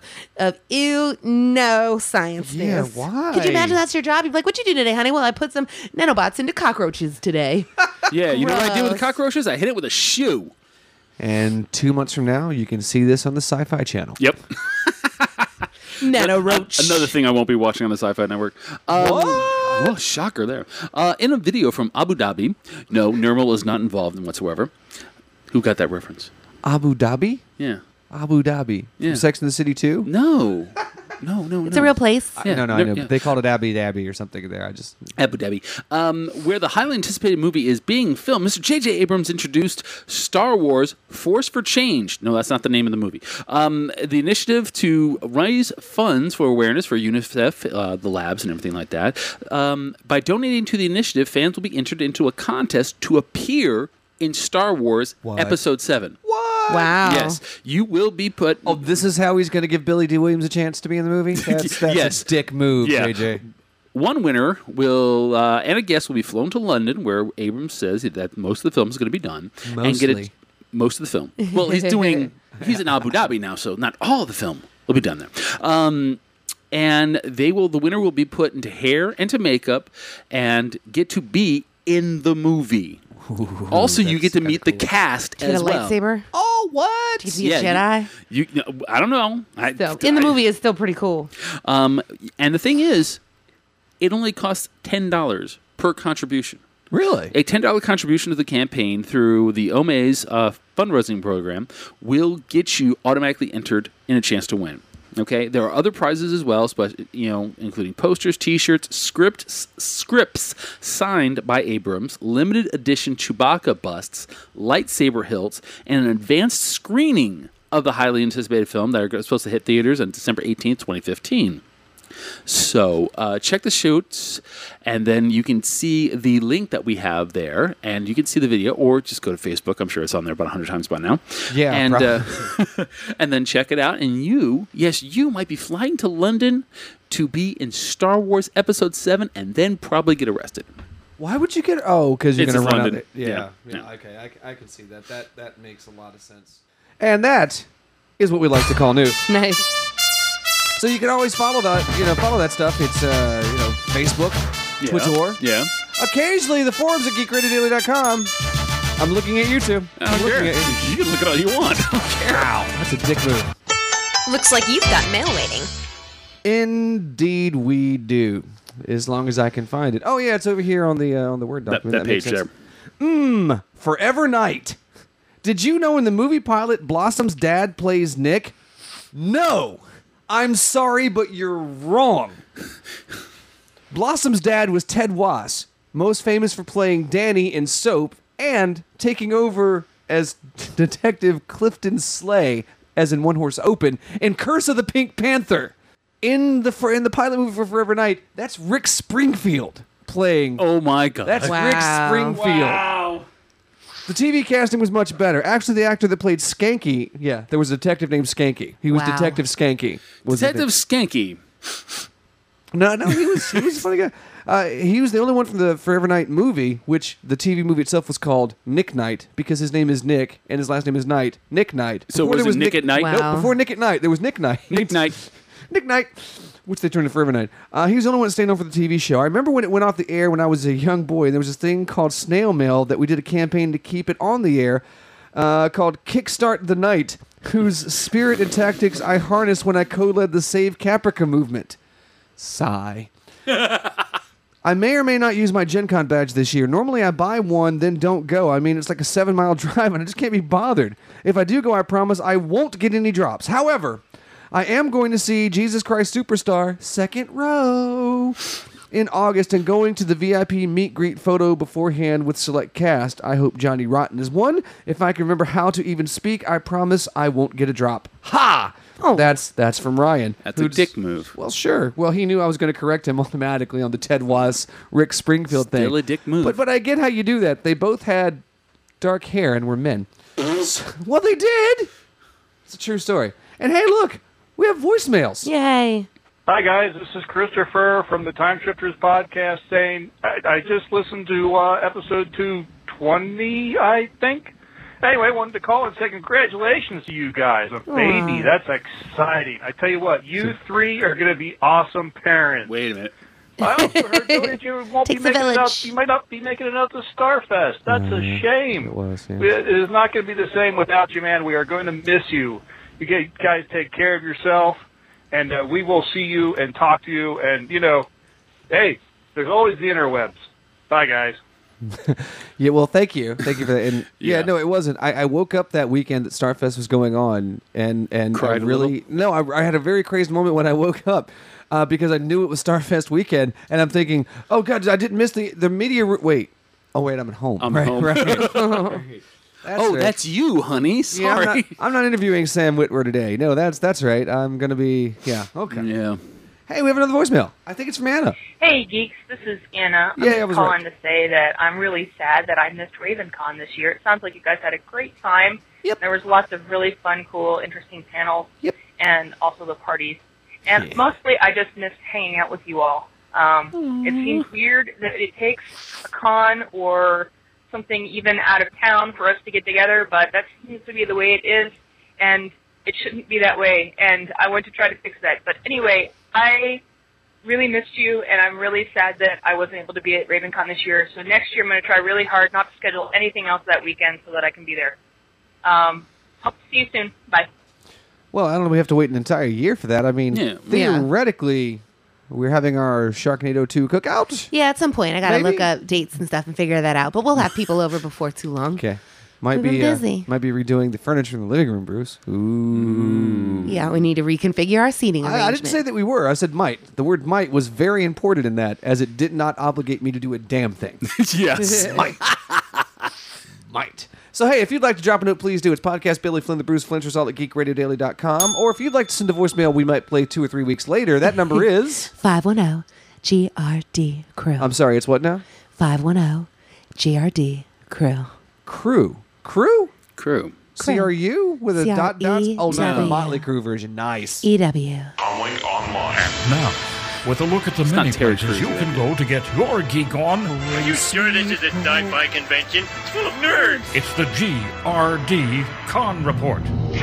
S3: science
S2: Yeah,
S3: news.
S2: why?
S3: Could you imagine that's your job? You'd be like, what'd you do today, honey? Well, I put some nanobots into cockroaches today.
S1: Yeah, you know what I did with the
S3: Gross.
S1: cockroaches? I hit it with a shoe.
S2: And 2 months from now, you can see this on the Sci-Fi Channel.
S1: Yep.
S3: Nanoroach.
S1: Another thing I won't be watching on the Sci-Fi Network. Well, shocker there. In a video from Abu Dhabi, no, Nirmal is not involved in whatsoever. Who got that reference?
S2: Abu Dhabi?
S1: Yeah.
S2: Abu Dhabi.
S1: Yeah.
S2: From Sex and the City 2?
S1: No.
S3: It's a real place.
S1: Yeah,
S2: No, I know.
S1: yeah.
S2: They called it Abu Dhabi or something there.
S1: Abu Dhabi, where the highly anticipated movie is being filmed. Mr. J.J. Abrams introduced Star Wars Force for Change. No, that's not the name of the movie. The initiative to raise funds for awareness for UNICEF, the labs and everything like that. By donating to the initiative, fans will be entered into a contest to appear in Star Wars
S2: What?
S1: Episode 7.
S2: What?
S3: Wow.
S1: Yes, you will be put...
S2: Oh, this is how he's going to give Billy D. Williams a chance to be in the movie? That's
S1: Yes.
S2: a dick move,
S1: Yeah.
S2: JJ.
S1: One winner will, and a guest will be flown to London, where Abrams says that most of the film is going to be done. And get
S2: Mostly.
S1: most of the film. Well, he's in Abu Dhabi now, so not all of the film will be done there. And the winner will be put into hair and to makeup and get to be in the movie. Also, you get to meet the cast
S3: Get
S1: as
S3: a
S1: well.
S3: lightsaber.
S2: Oh, what?
S3: You be a Jedi.
S1: You, I don't know.
S3: So, in the movie, it's still pretty cool.
S1: And the thing is, it only costs $10 per contribution.
S2: Really?
S1: A $10 contribution to the campaign through the Omaze fundraising program will get you automatically entered in a chance to win. Okay, there are other prizes as well, including posters, T-shirts, scripts signed by Abrams, limited edition Chewbacca busts, lightsaber hilts, and an advanced screening of the highly anticipated film that are supposed to hit theaters on December 18th, 2015. So check the shoots, and then you can see the link that we have there, and you can see the video, or just go to Facebook. I'm sure it's on there about 100 times by now.
S2: Yeah,
S1: and and then check it out. And you might be flying to London to be in Star Wars Episode 7, and then probably get arrested.
S2: Why would you get? Oh, because you're
S1: It's
S2: going to run
S1: London.
S2: out. Yeah.
S1: Yeah.
S2: Okay, I can see that. That makes a lot of sense. And that is what we like to call news.
S3: Nice.
S2: So you can always follow that, follow that stuff. It's, Facebook,
S1: Yeah.
S2: Twitter.
S1: Yeah.
S2: Occasionally, the forums at GeekRadioDaily.com. I'm looking at you two.
S1: I don't care. You can look at all you want. I don't care.
S2: Wow, that's a dick move.
S6: Looks like you've got mail waiting.
S2: Indeed, we do. As long as I can find it. Oh yeah, it's over here on the Word document.
S1: That page
S2: makes sense.
S1: there.
S2: Forever Night. Did you know in the movie pilot, Blossom's dad plays Nick? No. I'm sorry, but you're wrong. Blossom's dad was Ted Wass, most famous for playing Danny in Soap and taking over as Detective Clifton Slay, as in One Horse Open, in Curse of the Pink Panther. In the pilot movie for Forever Night, that's Rick Springfield playing.
S1: Oh my God.
S2: That's
S3: Wow.
S2: Rick Springfield.
S1: Wow.
S2: The TV casting was much better. Actually, the actor that played Skanky, there was a detective named Skanky. He was
S3: Wow.
S2: Detective Skanky. Was his
S1: Detective Skanky.
S2: name. No, he was a funny guy. He was the only one from the Forever Night movie, which the TV movie itself was called Nick Knight, because his name is Nick and his last name is Knight. Nick Knight.
S1: So
S2: Before
S1: was
S2: there
S1: it Nick at Night?
S3: Wow.
S2: Nope, before Nick at Night, there was Nick Knight.
S1: Nick Knight.
S2: Nick Knight, which they turned to Forever Night. He was the only one that stayed on for the TV show. I remember when it went off the air when I was a young boy. There was this thing called Snail Mail that we did a campaign to keep it on the air called Kickstart the Night, whose spirit and tactics I harnessed when I co-led the Save Caprica movement. Sigh. I may or may not use my Gen Con badge this year. Normally I buy one, then don't go. I mean, it's like a 7-mile drive, and I just can't be bothered. If I do go, I promise I won't get any drops. However, I am going to see Jesus Christ Superstar, second row, in August, and going to the VIP meet greet photo beforehand with select cast. I hope Johnny Rotten is one. If I can remember how to even speak, I promise I won't get a drop. Ha! Oh, that's from Ryan.
S1: That's a
S2: who's-
S1: dick move.
S2: Well, sure. Well, he knew I was going to correct him automatically on the Ted Wass, Rick Springfield thing.
S1: Still a dick move.
S2: But I get how you do that. They both had dark hair and were men. Well, they did. It's a true story. And hey, look, we have voicemails.
S3: Yay.
S7: Hi, guys. This is Christopher from the Time Shifters podcast saying I just listened to episode 220, I think. Anyway, I wanted to call and say congratulations to you guys. A baby. That's exciting. I tell you what, you three are going to be awesome parents.
S1: Wait a minute.
S7: I also heard that you won't be
S3: Takes a
S7: making it out.
S3: village.
S7: You might not be making it out to Starfest. That's a shame.
S2: It was, yeah.
S7: It is not going to be the same without you, man. We are going to miss you. You guys take care of yourself, and we will see you and talk to you. And, hey, there's always the interwebs. Bye, guys.
S2: Yeah, well, thank you. Thank you for that. And
S1: Yeah.
S2: no, it wasn't. I woke up that weekend that Starfest was going on, and
S1: Cried
S2: I
S1: a
S2: really I had a very crazed moment when I woke up because I knew it was Starfest weekend, and I'm thinking, oh God, I didn't miss the media. Wait, I'm at home.
S1: I'm home.
S2: Right.
S1: Oh,
S2: right.
S1: that's you, honey.
S2: Yeah,
S1: Sorry.
S2: I'm not interviewing Sam Witwer today. No, that's right. I'm gonna be okay.
S1: Yeah.
S2: Hey, we have another voicemail. I think it's from Anna.
S8: Hey, geeks, this is Anna. I'm
S2: Yeah, I
S8: just
S2: was
S8: calling
S2: right.
S8: to say that I'm really sad that I missed RavenCon this year. It sounds like you guys had a great time.
S2: Yep.
S8: There was lots of really fun, cool, interesting panels.
S2: Yep.
S8: And also the parties. And mostly I just missed hanging out with you all. It seems weird that it takes a con or something even out of town for us to get together, but that seems to be the way it is, and it shouldn't be that way, and I want to try to fix that. But anyway, I really missed you, and I'm really sad that I wasn't able to be at RavenCon this year. So next year I'm going to try really hard not to schedule anything else that weekend so that I can be there. Hope to see you soon. Bye.
S2: Well, I don't know. We have to wait an entire year for that. I mean,
S1: Yeah.
S2: theoretically, we're having our Sharknado 2 cookout.
S3: Yeah, at some point I gotta
S2: Maybe?
S3: look up dates and stuff and figure that out. But we'll have people over before too long.
S2: Okay. Might
S3: We've
S2: be
S3: been busy.
S2: might be redoing the furniture in the living room, Bruce. Ooh.
S3: Yeah, we need to reconfigure our seating arrangement.
S2: I didn't say that we were. I said might. The word might was very important in that, as it did not obligate me to do a damn thing.
S1: Yes.
S2: Might. So, hey, if you'd like to drop a note, please do. It's podcast Billy Flynn, the Bruce Flinchers, all at geekradiodaily.com. Or if you'd like to send a voicemail we might play 2 or 3 weeks later, that number is...
S3: 510 GRD Crew.
S2: I'm sorry, it's what now?
S3: 510 GRD Crew.
S2: Crew. Crew?
S1: Crew.
S2: C-R-U? With a dot dots? Oh, no, the
S3: C-R-E-W.
S2: Motley Crue version. Nice.
S3: EW.
S4: Calling online.
S9: Now, with a look at the many
S1: not Terry
S9: places you
S1: Crews,
S9: can go to get your geek on,
S5: Are you sure this is a sci-fi convention? It's full of nerds.
S9: it's the GRD Con Report.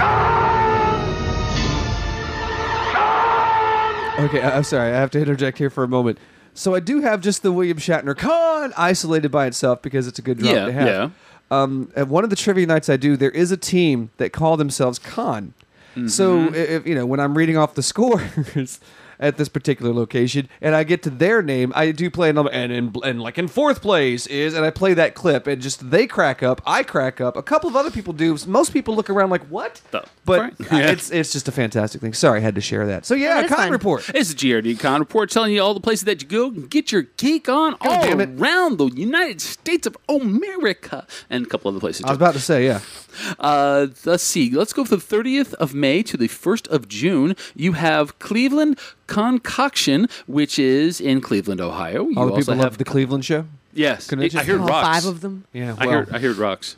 S2: Okay, I'm sorry. I have to interject here for a moment. So I do have just the William Shatner con isolated by itself because it's a good drop
S1: Yeah,
S2: to have.
S1: yeah.
S2: At one of the trivia nights I do, there is a team that call themselves Con. So if when I'm reading off the scores at this particular location and I get to their name, I do play a number, and like in fourth place is, and I play that clip, and just they crack up, I crack up, a couple of other people do. Most people look around like, what?
S1: The
S2: But
S1: frick? Yeah.
S2: it's just a fantastic thing. Sorry, I had to share that. So yeah,
S3: that is
S2: Con
S3: fun.
S2: report.
S1: It's the GRD Con Report telling you all the places that you go and get your geek on all
S2: damn it.
S1: around the United States of America and a couple other places.
S2: I was about to say, yeah.
S1: Let's see. Let's go from the 30th of May to the 1st of June. You have Cleveland Concoction, which is in Cleveland, Ohio. You
S2: All the
S1: also
S2: people
S1: have
S2: love the Cleveland show.
S1: Yes,
S2: Convention?
S1: I heard
S3: All
S1: rocks.
S3: 5 of them.
S2: Yeah,
S1: I heard rocks.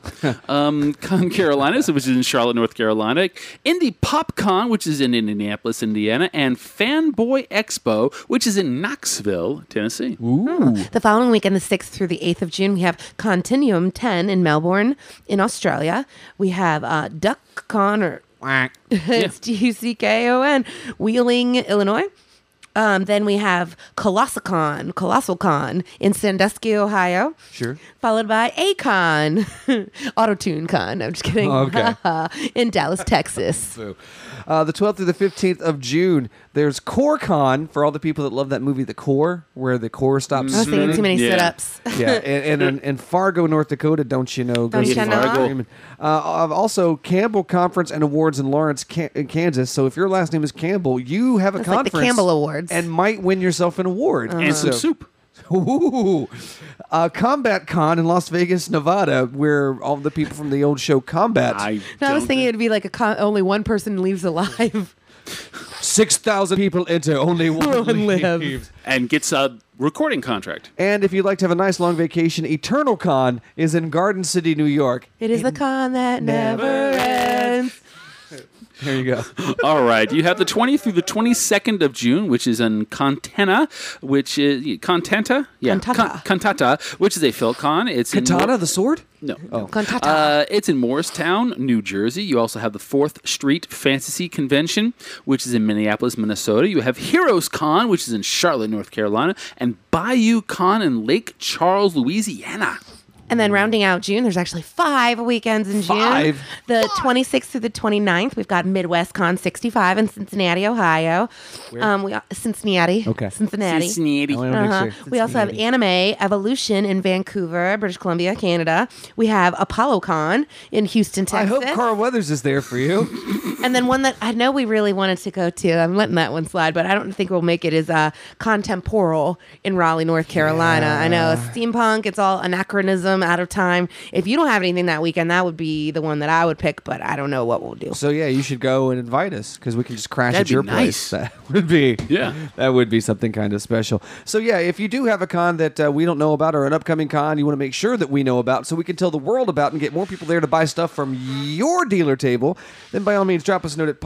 S1: Con Carolinas, which is in Charlotte, North Carolina. Indie PopCon, which is in Indianapolis, Indiana. And Fanboy Expo, which is in Knoxville, Tennessee.
S3: The following weekend, the 6th through the 8th of June, we have Continuum 10 in Melbourne, in Australia. We have DuckCon, or it's DUCKON, Wheeling, Illinois. Then we have Colossal Con in Sandusky, Ohio.
S2: Sure.
S3: Followed by A-Con, Autotune Con. I'm just kidding.
S2: Oh, okay.
S3: In Dallas, Texas.
S2: The 12th through the 15th of June, there's CoreCon for all the people that love that movie, The Core, where the core stops
S3: I was thinking too many
S1: Yeah.
S3: sit-ups.
S2: Yeah, and in Fargo, North Dakota, don't you know?
S3: Don't
S2: goes
S3: you
S2: to
S3: know?
S2: Fargo. Also, Campbell Conference and Awards in Lawrence, Kansas. So if your last name is Campbell, you have a
S3: It's like
S2: conference.
S3: the Campbell Awards.
S2: And might win yourself an award.
S1: And some
S2: So-
S1: soup.
S2: Ooh. Combat Con in Las Vegas, Nevada, where all the people from the old show Combat.
S3: No, I was
S1: don't
S3: thinking it'd be like only one person leaves alive.
S2: 6,000 people enter, only one
S3: lives.
S2: leaves.
S1: And gets a recording contract.
S2: And if you'd like to have a nice long vacation, Eternal Con is in Garden City, New York.
S3: It is the con that never ends.
S2: There you go.
S1: All right. You have the 20th through the 22nd of June, which is in Contenta, which is Contenta? Yeah.
S3: Cantata.
S1: Cantata, which is a PhilCon. It's in
S2: Katana, the sword?
S1: No.
S3: Cantata.
S1: It's in Morristown, New Jersey. You also have the 4th Street Fantasy Convention, which is in Minneapolis, Minnesota. You have Heroes Con, which is in Charlotte, North Carolina, and Bayou Con in Lake Charles, Louisiana.
S3: And then rounding out June, there's actually 5 weekends in June.
S2: 5?
S3: The 26th through the 29th, we've got Midwest Con 65 in Cincinnati, Ohio. Cincinnati.
S2: Okay.
S3: Cincinnati.
S1: Cincinnati.
S2: Oh, I don't
S3: Uh-huh.
S2: think so.
S3: We also have Anime Evolution in Vancouver, British Columbia, Canada. We have ApolloCon in Houston,
S2: I
S3: Texas.
S2: hope Carl Weathers is there for you.
S3: And then one that I know we really wanted to go to, I'm letting that one slide, but I don't think we'll make it, is Contemporal in Raleigh, North Carolina. I know, steampunk, it's all anachronism, out of time. If you don't have anything that weekend, that would be the one that I would pick, but I don't know what we'll do.
S2: So yeah, you should go and invite us because we can just crash
S1: That'd
S2: at your
S1: be
S2: place.
S1: nice.
S2: That would be
S1: Yeah.
S2: that would be something kind of special. So yeah, if you do have a con that we don't know about or an upcoming con you want to make sure that we know about so we can tell the world about and get more people there to buy stuff from your dealer table, then by all means drop us a note at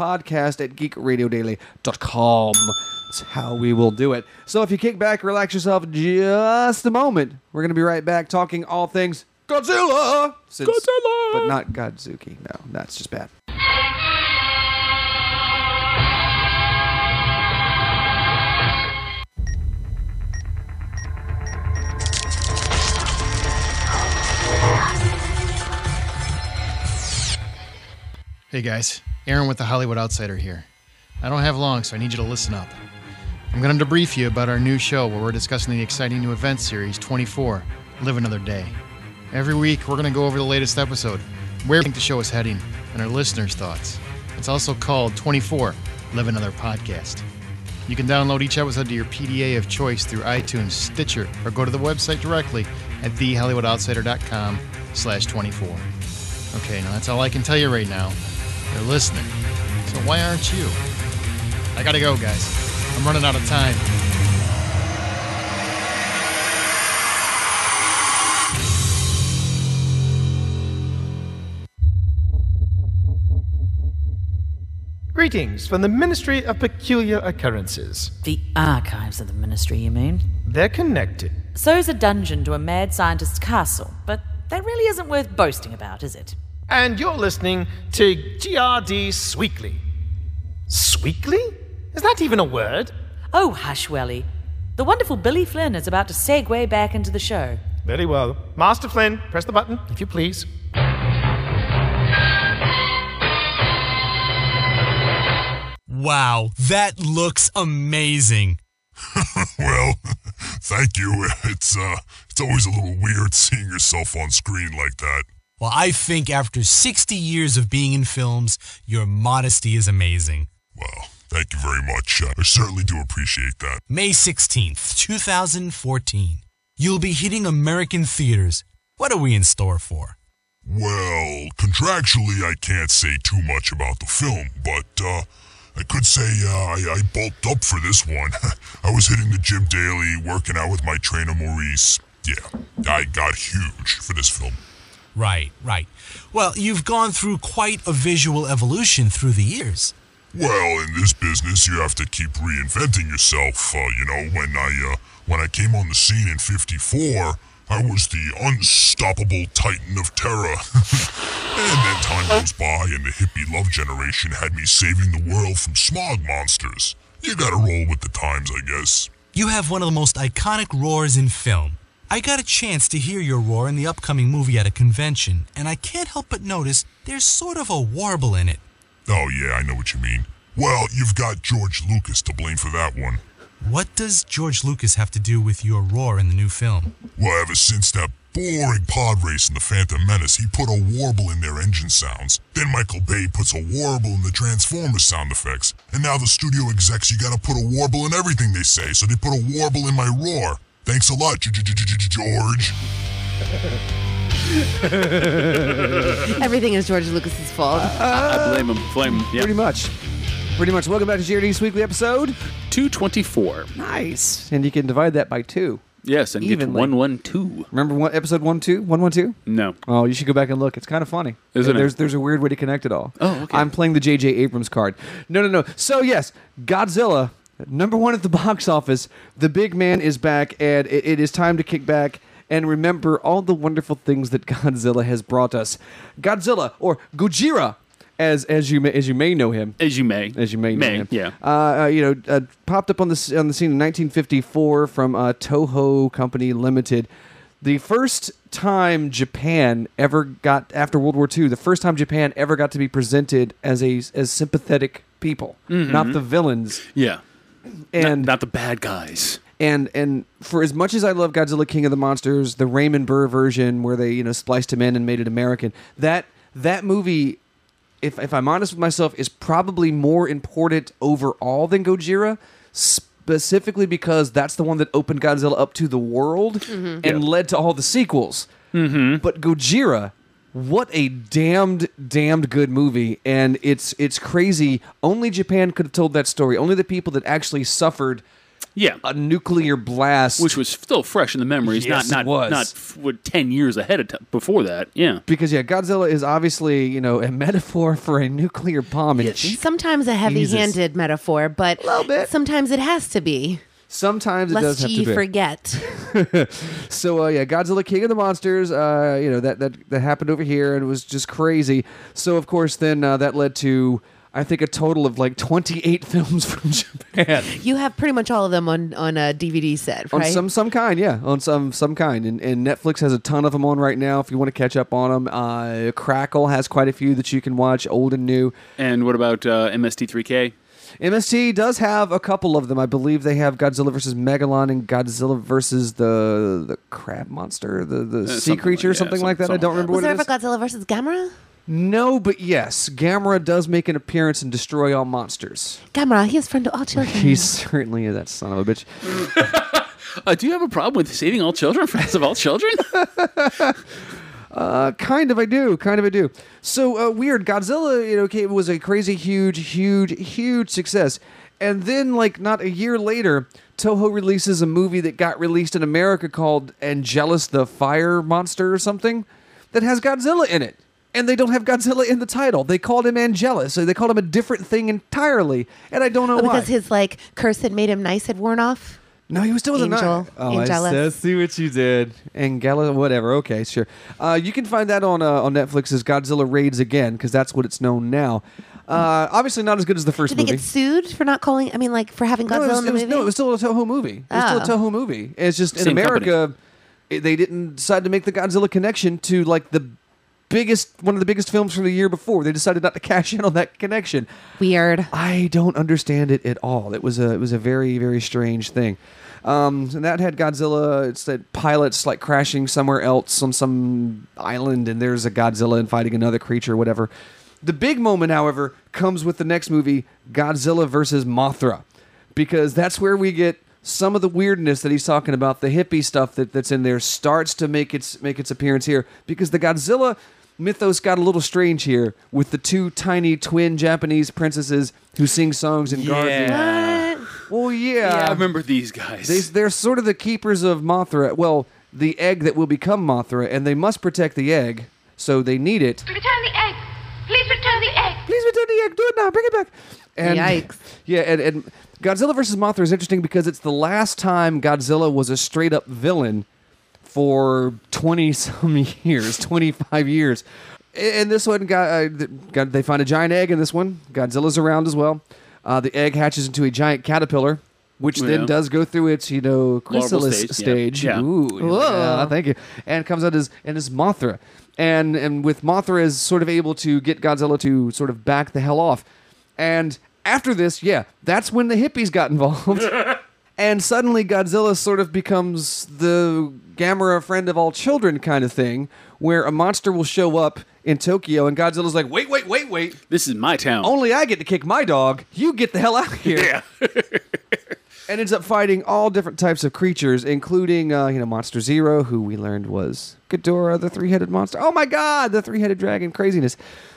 S2: podcast@geekradiodaily.com. That's how we will do it. So if you kick back, relax yourself just a moment. We're going to be right back talking all things Godzilla.
S1: Godzilla!
S2: But not Godzuki. No, that's just bad.
S10: Hey guys, Aaron with the Hollywood Outsider here. I don't have long, so I need you to listen up. I'm going to debrief you about our new show where we're discussing the exciting new event series 24, Live Another Day. Every week, we're going to go over the latest episode, where we think the show is heading and our listeners' thoughts. It's also called 24, Live Another Podcast. You can download each episode to your PDA of choice through iTunes, Stitcher, or go to the website directly at thehollywoodoutsiders.com/24. Okay, now that's all I can tell you right now. You're listening. So why aren't you? I gotta go, guys. I'm running out of time.
S11: Greetings from the Ministry of Peculiar Occurrences.
S12: The archives of the Ministry, you mean?
S11: They're connected.
S12: So's a dungeon to a mad scientist's castle, but that really isn't worth boasting about, is it?
S11: And you're listening to GRD Sweekly. Sweekly? Is that even a word?
S12: Oh, hush, Welly. The wonderful Billy Flynn is about to segue back into the show.
S11: Very well. Master Flynn, press the button, if you please.
S13: Wow, that looks amazing.
S14: Well, thank you. It's always a little weird seeing yourself on screen like that.
S13: Well, I think after 60 years of being in films, your modesty is amazing.
S14: Well, thank you very much. I certainly do appreciate that.
S13: May 16th, 2014. You'll be hitting American theaters. What are we in store for?
S14: Well, contractually I can't say too much about the film, but I could say I bulked up for this one. I was hitting the gym daily, working out with my trainer Maurice. Yeah, I got huge for this film.
S13: Right. Well, you've gone through quite a visual evolution through the years.
S14: Well, in this business, you have to keep reinventing yourself. When I came on the scene in '54, I was the unstoppable titan of terror. And then time goes by and the hippie love generation had me saving the world from smog monsters. You gotta roll with the times, I guess.
S13: You have one of the most iconic roars in film. I got a chance to hear your roar in the upcoming movie at a convention, and I can't help but notice there's sort of a warble in it.
S14: Oh yeah, I know what you mean. Well, you've got George Lucas to blame for that one.
S13: What does George Lucas have to do with your roar in the new film?
S14: Well, ever since that boring pod race in The Phantom Menace, he put a warble in their engine sounds. Then Michael Bay puts a warble in the Transformers sound effects. And now the studio execs, you gotta put a warble in everything they say, so they put a warble in my roar. Thanks a lot, George.
S3: Everything is George Lucas's fault.
S1: I blame him. Yeah.
S2: Pretty much. Welcome back to GRD's Weekly episode
S1: 224.
S2: Nice. And you can divide that by 2.
S1: Yes, and get 112.
S2: Remember episode 112?
S1: No.
S2: Oh, you should go back and look. It's kind of funny.
S1: Isn't it?
S2: There's a weird way to connect it all.
S1: Oh, okay.
S2: I'm playing the J.J. Abrams card. No. So, yes, Godzilla, #1 at the box office. The big man is back, and it is time to kick back and remember all the wonderful things that Godzilla has brought us. Godzilla, or Gojira, as you may know him.
S1: As you may know him. Yeah.
S2: Popped up on the scene in 1954 from Toho Company Limited. The first time Japan ever got, after World War II, the first time Japan ever got to be presented as sympathetic people, not the villains.
S1: Yeah.
S2: And
S1: not the bad guys.
S2: And for as much as I love Godzilla King of the Monsters, the Raymond Burr version where they spliced him in and made it American, that movie, if I'm honest with myself, is probably more important overall than Gojira, specifically because that's the one that opened Godzilla up to the world and led to all the sequels. But Gojira, what a damned good movie, and it's crazy. Only Japan could have told that story. Only the people that actually suffered a nuclear blast,
S1: which was still fresh in the memories.
S2: Yes,
S1: not
S2: it was.
S1: Not 10 years ahead of before that. Yeah,
S2: because Godzilla is obviously a metaphor for a nuclear bomb. And
S3: sometimes a heavy-handed metaphor, but sometimes it has to be.
S2: Sometimes it does have to be.
S3: Lest ye forget.
S2: So, Godzilla King of the Monsters, that happened over here, and it was just crazy. So, of course, then that led to, I think, a total of 28 films from Japan.
S3: You have pretty much all of them on a DVD set, right?
S2: On some kind, yeah. On some kind. And Netflix has a ton of them on right now if you want to catch up on them. Crackle has quite a few that you can watch, old and new.
S1: And what about MST3K?
S2: MST does have a couple of them. I believe they have Godzilla vs. Megalon and Godzilla vs. the crab monster, the sea creature, something like that. I don't remember what it is.
S3: Was there ever Godzilla vs. Gamera?
S2: No, but yes, Gamera does make an appearance and destroy all monsters.
S3: Gamera, he is friend to all children.
S2: He certainly is that son of a bitch.
S1: Do you have a problem with saving all children, friends of all children?
S2: Kind of, I do. So weird. Godzilla, was a crazy, huge success, and then not a year later, Toho releases a movie that got released in America called Angelus the Fire Monster or something that has Godzilla in it. And they don't have Godzilla in the title. They called him Angelus. So they called him a different thing entirely. And I don't know why.
S3: Because his curse had made him nice had worn off?
S2: No, he was still
S3: Angel.
S2: I see what you did. Angelus, whatever. Okay, sure. You can find that on Netflix's Godzilla Raids Again, because that's what it's known now. Obviously not as good as the first
S3: movie. Did they
S2: movie.
S3: get sued for not calling, for having Godzilla in the movie?
S2: No, it was still a Toho movie. It was still a Toho movie. It's just in America, they didn't decide to make the Godzilla connection to one of the biggest films from the year before. They decided not to cash in on that connection.
S3: Weird.
S2: I don't understand it at all. It was a very, very strange thing. And that had Godzilla. It's that pilots crashing somewhere else on some island, and there's a Godzilla and fighting another creature, whatever. The big moment, however, comes with the next movie, Godzilla vs. Mothra, because that's where we get some of the weirdness that he's talking about. The hippie stuff that's in there starts to make its appearance here, because the Godzilla mythos got a little strange here with the two tiny twin Japanese princesses who sing songs in gardens. Well, yeah.
S1: I remember these guys.
S2: They're sort of the keepers of Mothra. Well, the egg that will become Mothra, and they must protect the egg, so they need it.
S15: Return the egg. Please return the egg.
S2: Please return the egg. Do it now. Bring it back. And,
S3: Yikes.
S2: Yeah, and Godzilla vs. Mothra is interesting because it's the last time Godzilla was a straight-up villain for 20-some years, 25 years. And this one, they find a giant egg in this one. Godzilla's around as well. The egg hatches into a giant caterpillar, which then does go through its, chrysalis stage.
S1: Yeah.
S2: Ooh, yeah, thank you. And comes out as Mothra. And with Mothra is sort of able to get Godzilla to sort of back the hell off. And after this, that's when the hippies got involved. And suddenly Godzilla sort of becomes the Gamera friend of all children kind of thing, where a monster will show up in Tokyo and Godzilla's like, wait.
S1: This is my town.
S2: Only I get to kick my dog. You get the hell out of here.
S1: Yeah.
S2: And ends up fighting all different types of creatures, including, Monster Zero, who we learned was Ghidorah, the three-headed monster. Oh my God, the three-headed dragon, craziness.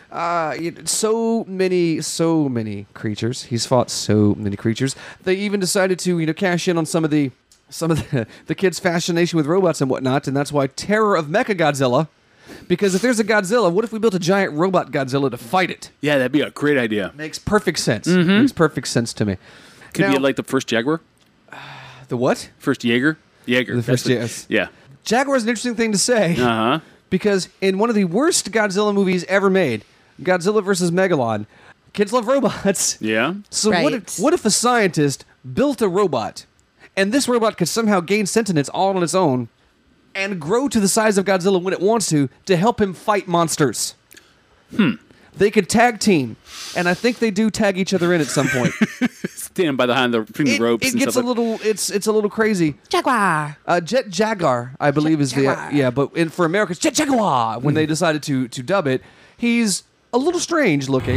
S2: So many creatures. He's fought so many creatures. They even decided to, cash in on some of the kids' fascination with robots and whatnot, and that's why Terror of Mechagodzilla. Because if there's a Godzilla, what if we built a giant robot Godzilla to fight it?
S1: Yeah, that'd be a great idea.
S2: Makes perfect sense.
S1: Mm-hmm.
S2: Makes perfect sense to me.
S1: Could be like the first Jaguar.
S2: The what?
S1: First Jaeger.
S2: The first, yes.
S1: Yeah.
S2: Jaguar is an interesting thing to say.
S1: Uh-huh.
S2: Because in one of the worst Godzilla movies ever made, Godzilla vs. Megalon, kids love robots.
S1: Yeah.
S2: So what if a scientist built a robot, and this robot could somehow gain sentience all on its own, and grow to the size of Godzilla when it wants to help him fight monsters? They could tag team, and I think they do tag each other in at some point.
S1: Stand behind the ropes.
S2: It gets a little. It's a little crazy.
S3: Jaguar.
S2: Jet Jaguar, I believe, is the but for America, it's Jet Jaguar. When they decided to dub it, he's a little strange looking.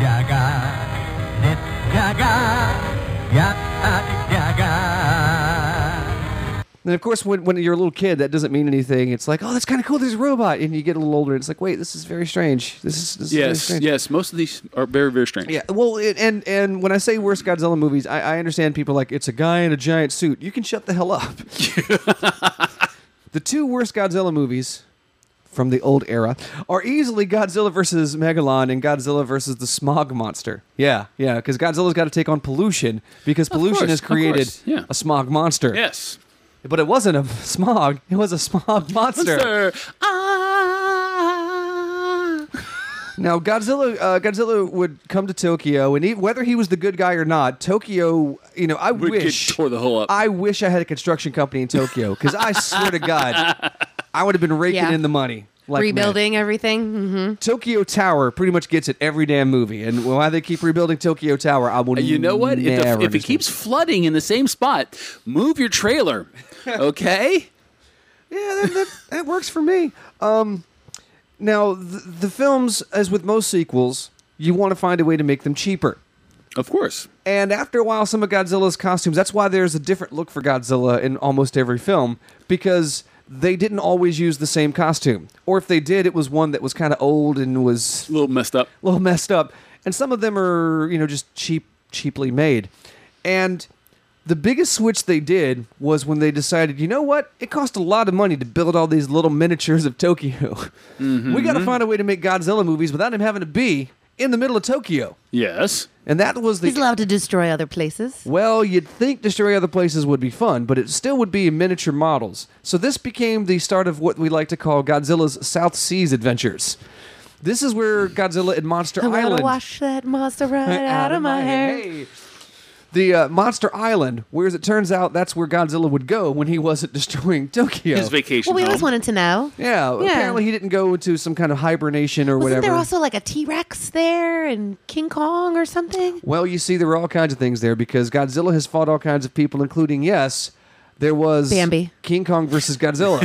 S2: And of course, when you're a little kid, that doesn't mean anything. It's like, oh, that's kind of cool. There's a robot, and you get a little older, and it's like, wait, this is very strange. This is very strange.
S1: Yes. Most of these are very, very strange.
S2: Yeah. Well, and when I say worst Godzilla movies, I understand people like it's a guy in a giant suit. You can shut the hell up. The two worst Godzilla movies from the old era are easily Godzilla vs. Megalon and Godzilla vs. the Smog Monster. Yeah, because Godzilla's got to take on pollution because pollution has created a smog monster.
S1: Yes.
S2: But it wasn't a smog. It was a smog monster. Now, Godzilla would come to Tokyo, and whether he was the good guy or not, Tokyo, I wish
S1: tore the whole up.
S2: I wish I had a construction company in Tokyo, because I swear to God, I would have been raking in the money. Like
S3: rebuilding everything. Mm-hmm.
S2: Tokyo Tower pretty much gets it every damn movie, and why they keep rebuilding Tokyo Tower, I will never
S1: You know what? If it keeps flooding in the same spot, move your trailer, okay?
S2: Yeah, that works for me. Now, the films, as with most sequels, you want to find a way to make them cheaper.
S1: Of course.
S2: And after a while, some of Godzilla's costumes, that's why there's a different look for Godzilla in almost every film, because they didn't always use the same costume. Or if they did, it was one that was kind of old and was...
S1: A little messed up. And some of them are, just cheaply made. And the biggest switch they did was when they decided, you know what? It cost a lot of money to build all these little miniatures of Tokyo. Mm-hmm.
S2: We got to find a way to make Godzilla movies without him having to be in the middle of Tokyo.
S1: Yes.
S2: And that was the...
S3: He's allowed to destroy other places.
S2: Well, you'd think destroy other places would be fun, but it still would be miniature models. So this became the start of what we like to call Godzilla's South Seas adventures. This is where Godzilla and Monster
S3: I'm
S2: Island...
S3: gonna wash that monster right out of my hair.
S2: Hey. The Monster Island, whereas it turns out that's where Godzilla would go when he wasn't destroying Tokyo.
S1: His vacation
S3: Well, we
S1: home.
S3: always wanted to know.
S2: Yeah, apparently he didn't go into some kind of hibernation or
S3: Wasn't
S2: whatever.
S3: there also like a T-Rex there and King Kong or something?
S2: Well, you see, there were all kinds of things there because Godzilla has fought all kinds of people, including, yes, there was...
S3: Bambi.
S2: King Kong versus Godzilla.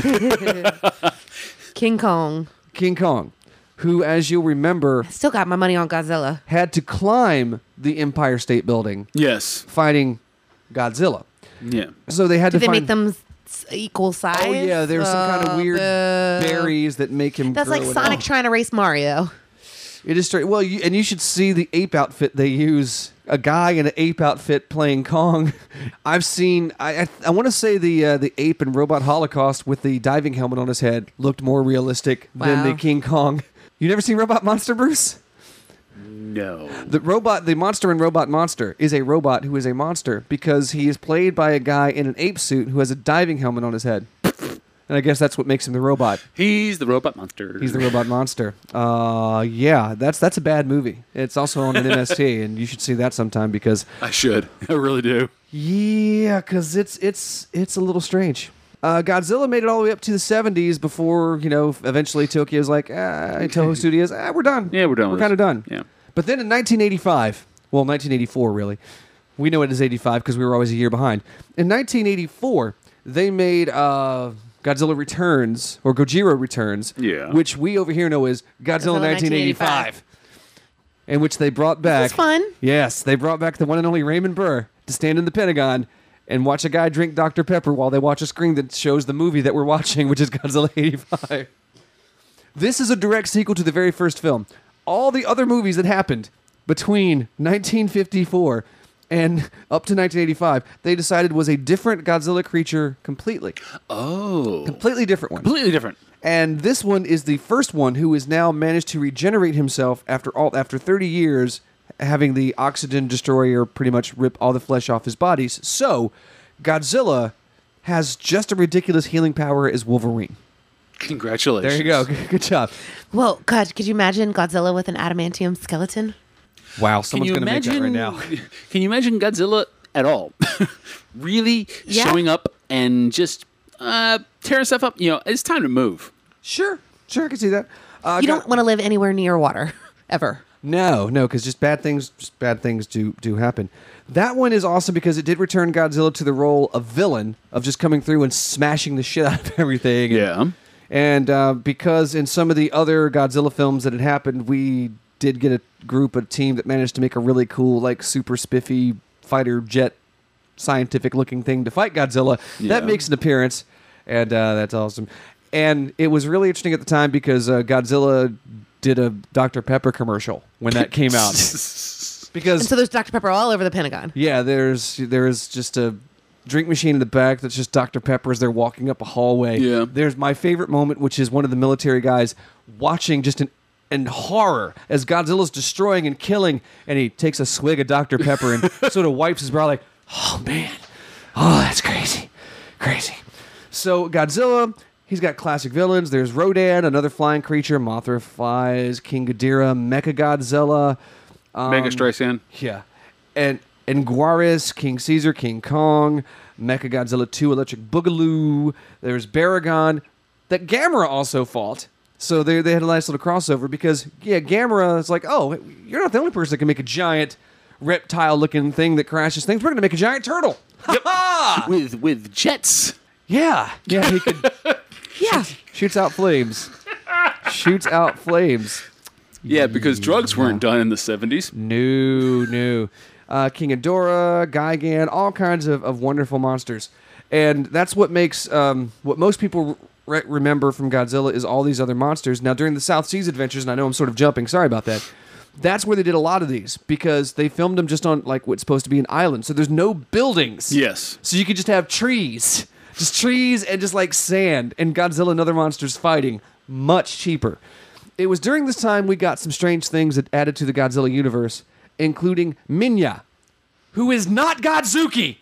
S3: King Kong.
S2: King Kong, who, as you'll remember...
S3: Still got my money on Godzilla.
S2: Had to climb the Empire State Building.
S1: Yes.
S2: Fighting Godzilla.
S1: Yeah.
S2: So they had
S3: Did
S2: to
S3: they
S2: find...
S3: make them equal size?
S2: Oh, yeah, there's some kind of weird berries that make him
S3: That's
S2: grow
S3: like
S2: it.
S3: Sonic trying to race Mario.
S2: It is straight. Well, you should see the ape outfit they use. A guy in an ape outfit playing Kong. I've seen. I want to say the ape in Robot Holocaust with the diving helmet on his head looked more realistic than the King Kong. You never seen Robot Monster, Bruce?
S1: No.
S2: The monster in Robot Monster is a robot who is a monster because he is played by a guy in an ape suit who has a diving helmet on his head. And I guess that's what makes him the robot.
S1: He's the robot monster.
S2: He's the robot monster. Yeah, that's a bad movie. It's also on an MST, and you should see that sometime because
S1: I should. I really do.
S2: Yeah, because it's a little strange. Godzilla made it all the way up to the 70s before eventually Tokyo's like, Toho Studios, we're done.
S1: Yeah, we're done.
S2: We're kind of done.
S1: Yeah.
S2: But then in 1985, well, 1984 really, we know it is 85 because we were always a year behind. In 1984, they made Godzilla Returns, or Gojira Returns, which we over here know as Godzilla 1985, in which they brought back...
S3: This is fun.
S2: Yes, they brought back the one and only Raymond Burr to stand in the Pentagon and watch a guy drink Dr. Pepper while they watch a screen that shows the movie that we're watching, which is Godzilla 85. This is a direct sequel to the very first film. All the other movies that happened between 1954 and up to 1985, they decided was a different Godzilla creature completely.
S1: Oh.
S2: Completely different one.
S1: Completely different.
S2: And this one is the first one who has now managed to regenerate himself after 30 years having the oxygen destroyer pretty much rip all the flesh off his bodies. So, Godzilla has just a ridiculous healing power as Wolverine.
S1: Congratulations.
S2: There you go. Good job.
S3: Well, God, could you imagine Godzilla with an adamantium skeleton?
S2: Wow, someone's going to make that right now.
S1: Can you imagine Godzilla at all? Really showing up and just tearing stuff up? It's time to move.
S2: Sure, I can see that.
S3: You don't want to live anywhere near water, ever.
S2: No, because just bad things do happen. That one is awesome because it did return Godzilla to the role of villain, of just coming through and smashing the shit out of everything.
S1: Yeah.
S2: And because in some of the other Godzilla films that had happened, we did get a team that managed to make a really cool, like, super spiffy fighter jet scientific-looking thing to fight Godzilla.
S1: Yeah.
S2: That makes an appearance, and that's awesome. And it was really interesting at the time because Godzilla did a Dr. Pepper commercial when that came out. Because
S3: and so there's Dr. Pepper all over the Pentagon.
S2: Yeah, there is just a drink machine in the back that's just Dr. Pepper as they're walking up a hallway.
S1: Yeah.
S2: There's my favorite moment, which is one of the military guys watching just in horror as Godzilla's destroying and killing, and he takes a swig of Dr. Pepper and sort of wipes his brow like, oh, man. Oh, that's crazy. Crazy. So Godzilla... He's got classic villains. There's Rodan, another flying creature, Mothra flies, King Ghidorah, Mechagodzilla.
S1: Mega Streisand.
S2: Yeah. And Guaris, King Caesar, King Kong, Mechagodzilla 2, Electric Boogaloo. There's Baragon. That Gamera also fought. So they had a nice little crossover because, Gamera is like, oh, you're not the only person that can make a giant reptile-looking thing that crashes things. We're going to make a giant turtle. Ha-ha!
S1: With jets.
S2: Yeah, he could...
S3: Yeah.
S2: Shoots out flames. shoots out flames.
S1: Yeah, because drugs weren't done in the 70s.
S2: No. King Ghidorah, Gigan, all kinds of wonderful monsters. And that's what makes what most people remember from Godzilla is all these other monsters. Now, during the South Seas Adventures, and I know I'm sort of jumping, sorry about that, that's where they did a lot of these because they filmed them just on like what's supposed to be an island. So there's no buildings.
S1: Yes.
S2: So you could just have trees. Just trees and just like sand and Godzilla and other monsters fighting. Much cheaper. It was during this time we got some strange things that added to the Godzilla universe, including Minya, who is not Godzuki.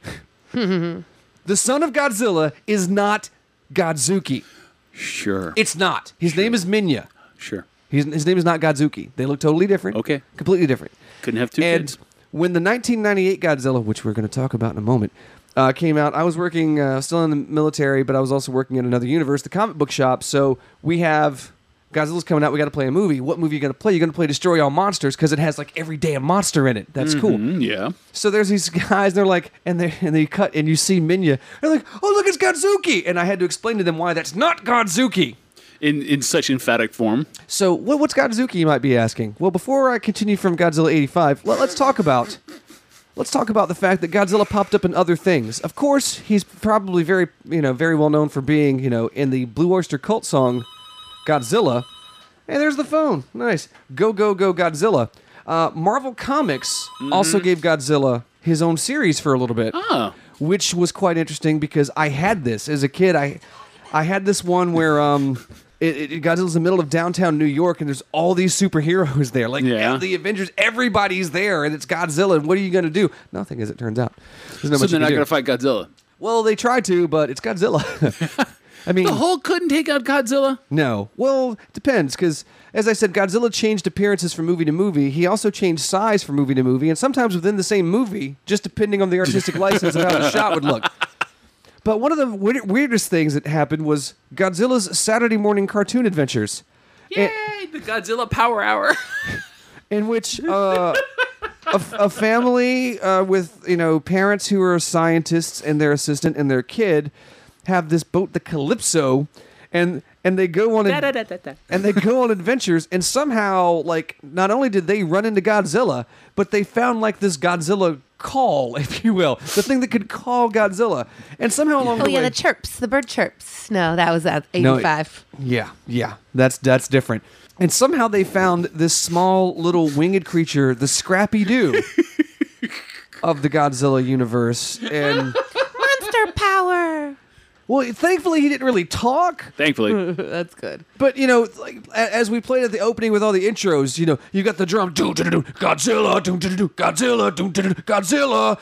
S2: The son of Godzilla is not Godzuki.
S1: Sure.
S2: It's not. His name is Minya.
S1: Sure.
S2: His name is not Godzuki. They look totally different.
S1: Okay.
S2: Completely different.
S1: Couldn't have two kids.
S2: And when the 1998 Godzilla, which we're going to talk about in a moment, came out, I was working still in the military, but I was also working in another universe, the comic book shop. So we have Godzilla's coming out. We got to play a movie. What movie are you going to play? You're going to play Destroy All Monsters because it has like every damn monster in it. That's cool.
S1: Yeah.
S2: So there's these guys. They're like, and they cut, and you see Minya. They're like, oh look, it's Godzuki. And I had to explain to them why that's not Godzuki.
S1: In such emphatic form.
S2: So what's Godzuki? You might be asking. Well, before I continue from Godzilla 85, let's talk about the fact that Godzilla popped up in other things. Of course, he's probably very well known for being, in the Blue Oyster Cult song Godzilla. And there's the phone. Nice. Go, go, go, Godzilla. Marvel Comics also gave Godzilla his own series for a little bit.
S1: Oh.
S2: Which was quite interesting because I had this as a kid. I had this one where Godzilla's in the middle of downtown New York and there's all these superheroes there. Like the Avengers, everybody's there and it's Godzilla. And what are you going to do? Nothing, as it turns out.
S1: So they're not going to fight Godzilla?
S2: Well, they tried to, but it's Godzilla. I mean,
S1: the Hulk couldn't take out Godzilla?
S2: No. Well, it depends, because, as I said, Godzilla changed appearances from movie to movie. He also changed size from movie to movie, and sometimes within the same movie, just depending on the artistic license of how the shot would look. But one of the weirdest things that happened was Godzilla's Saturday morning cartoon adventures.
S1: Yay! The Godzilla Power Hour.
S2: In which a family with parents who are scientists and their assistant and their kid have this boat, the Calypso, and they go on and they go on adventures, and somehow, like, not only did they run into Godzilla, but they found like this Godzilla call, if you will, the thing that could call Godzilla, and somehow along the way,
S3: the bird chirps. No, that was at 85.
S2: No, yeah, that's different. And somehow they found this small little winged creature, the Scrappy Doo of the Godzilla universe, and
S3: monster power.
S2: Well, thankfully he didn't really talk.
S1: Thankfully.
S3: That's good.
S2: But, like, as we played at the opening with all the intros, you got the drum, Godzilla, Godzilla, Godzilla.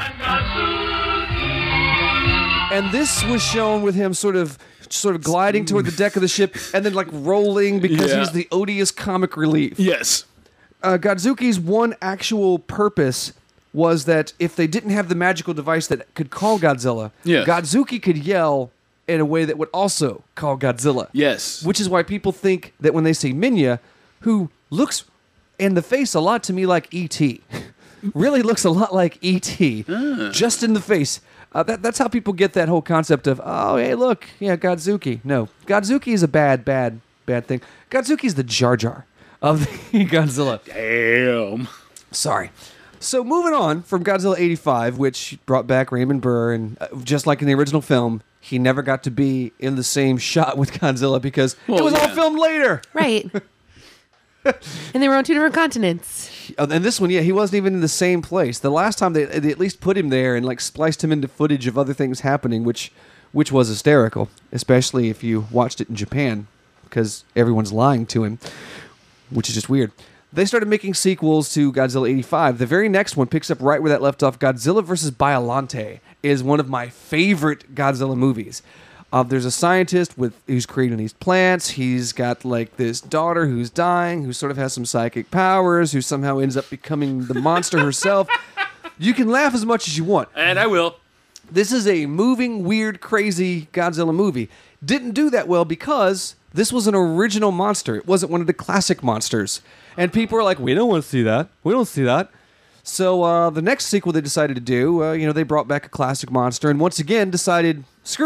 S2: And this was shown with him sort of gliding toward the deck of the ship and then, like, rolling because he's the odious comic relief.
S1: Yes.
S2: Godzuki's one actual purpose was that if they didn't have the magical device that could call Godzilla, Godzuki could yell in a way that would also call Godzilla.
S1: Yes.
S2: Which is why people think that when they see Minya, who looks in the face a lot to me like E.T., really looks a lot like E.T., just in the face. That's how people get that whole concept of, oh, hey, look, Godzuki. No, Godzuki is a bad thing. Godzuki's the Jar Jar of the Godzilla.
S1: Damn.
S2: Sorry. So moving on from Godzilla 85, which brought back Raymond Burr, and just like in the original film, he never got to be in the same shot with Godzilla because it was all filmed later.
S3: Right. And they were on two different continents.
S2: And this one, he wasn't even in the same place. The last time they at least put him there and like spliced him into footage of other things happening, which was hysterical, especially if you watched it in Japan, because everyone's lying to him, which is just weird. They started making sequels to Godzilla 85. The very next one picks up right where that left off. Godzilla vs. Biollante is one of my favorite Godzilla movies. There's a scientist who's creating these plants. He's got like this daughter who's dying, who sort of has some psychic powers, who somehow ends up becoming the monster herself. You can laugh as much as you want.
S1: And I will.
S2: This is a moving, weird, crazy Godzilla movie. Didn't do that well because this was an original monster. It wasn't one of the classic monsters. And people are like, we don't want to see that. We don't see that. So the next sequel they decided to do, they brought back a classic monster and once again decided, screw it.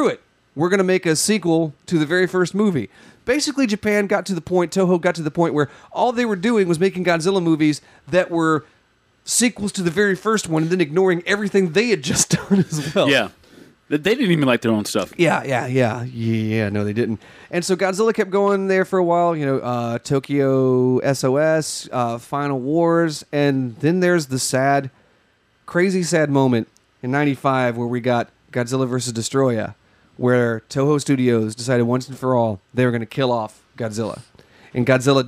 S2: we're going to make a sequel to the very first movie. Basically, Japan got to the point, Toho got to the point where all they were doing was making Godzilla movies that were sequels to the very first one and then ignoring everything they had just done as well.
S1: Yeah. They didn't even like their own stuff.
S2: Yeah, no, they didn't. And so Godzilla kept going there for a while, Tokyo SOS, Final Wars, and then there's the crazy sad moment in 95 where we got Godzilla vs. Destroya, where Toho Studios decided once and for all they were going to kill off Godzilla. And Godzilla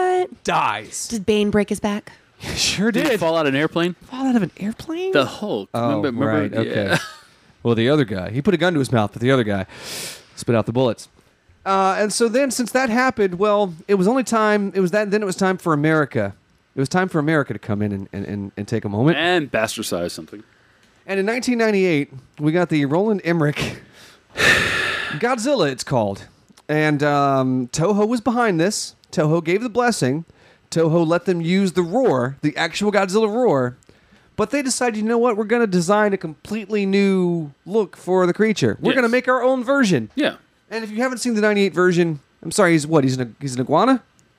S2: dies.
S3: Did Bane break his back?
S2: Sure did.
S1: Did he fall out of an airplane?
S2: Fall out of an airplane?
S1: The Hulk.
S2: Oh,
S1: remember?
S2: right, okay.
S1: Yeah.
S2: Well, the other guy. He put a gun to his mouth, but the other guy spit out the bullets. And so then, since that happened, well, it was time for America. It was time for America to come in and take a moment.
S1: And bastardize something.
S2: And in 1998, we got the Roland Emmerich Godzilla, it's called. And Toho was behind this. Toho gave the blessing. Toho let them use the roar, the actual Godzilla roar. But they decided, you know what? We're going to design a completely new look for the creature. We're going to make our own version.
S1: Yeah.
S2: And if you haven't seen the 98 version, I'm sorry, he's what? He's an iguana?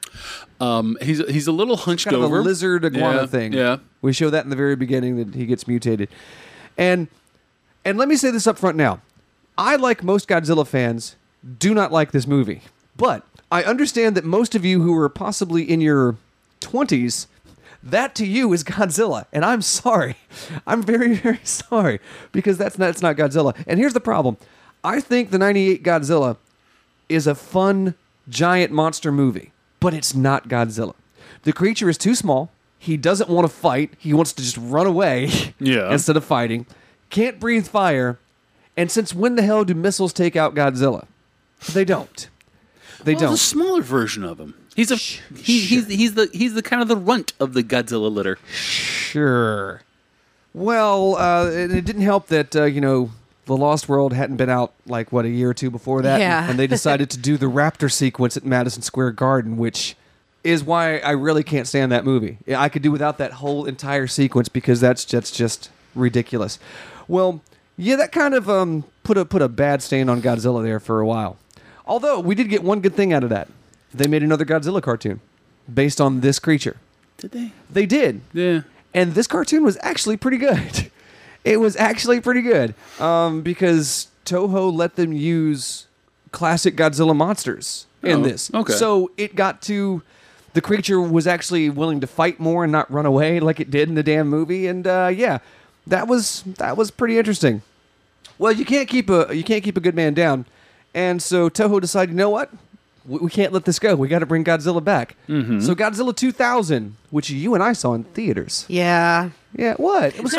S1: He's a little hunched
S2: kind
S1: over.
S2: Of a lizard iguana thing.
S1: Yeah.
S2: We show that in the very beginning that he gets mutated. And let me say this up front now. I, like most Godzilla fans, do not like this movie. But I understand that most of you who are possibly in your 20s, that to you is Godzilla. And I'm sorry. I'm very, very sorry. Because that's not Godzilla. And here's the problem. I think the 98 Godzilla is a fun, giant monster movie. But it's not Godzilla. The creature is too small. He doesn't want to fight. He wants to just run away instead of fighting. Can't breathe fire. And since when the hell do missiles take out Godzilla? They don't. They don't.
S1: There's a smaller version of him. He's the kind of the runt of the Godzilla litter.
S2: Sure. Well, it didn't help that The Lost World hadn't been out like a year or two before that, and they decided to do the raptor sequence at Madison Square Garden, which is why I really can't stand that movie. I could do without that whole entire sequence because that's just ridiculous. Well, yeah, that kind of put a bad stain on Godzilla there for a while. Although we did get one good thing out of that. They made another Godzilla cartoon based on this creature.
S1: Did they?
S2: They did.
S1: Yeah.
S2: And this cartoon was actually pretty good. It was actually pretty good because Toho let them use classic Godzilla monsters in this.
S1: Okay.
S2: So it got to... The creature was actually willing to fight more and not run away like it did in the damn movie. And that was pretty interesting. Well, you can't keep a good man down. And so Toho decided, you know what? We can't let this go. We got to bring Godzilla back. Mm-hmm. So Godzilla 2000, which you and I saw in theaters.
S3: Yeah.
S2: Yeah. What? It was.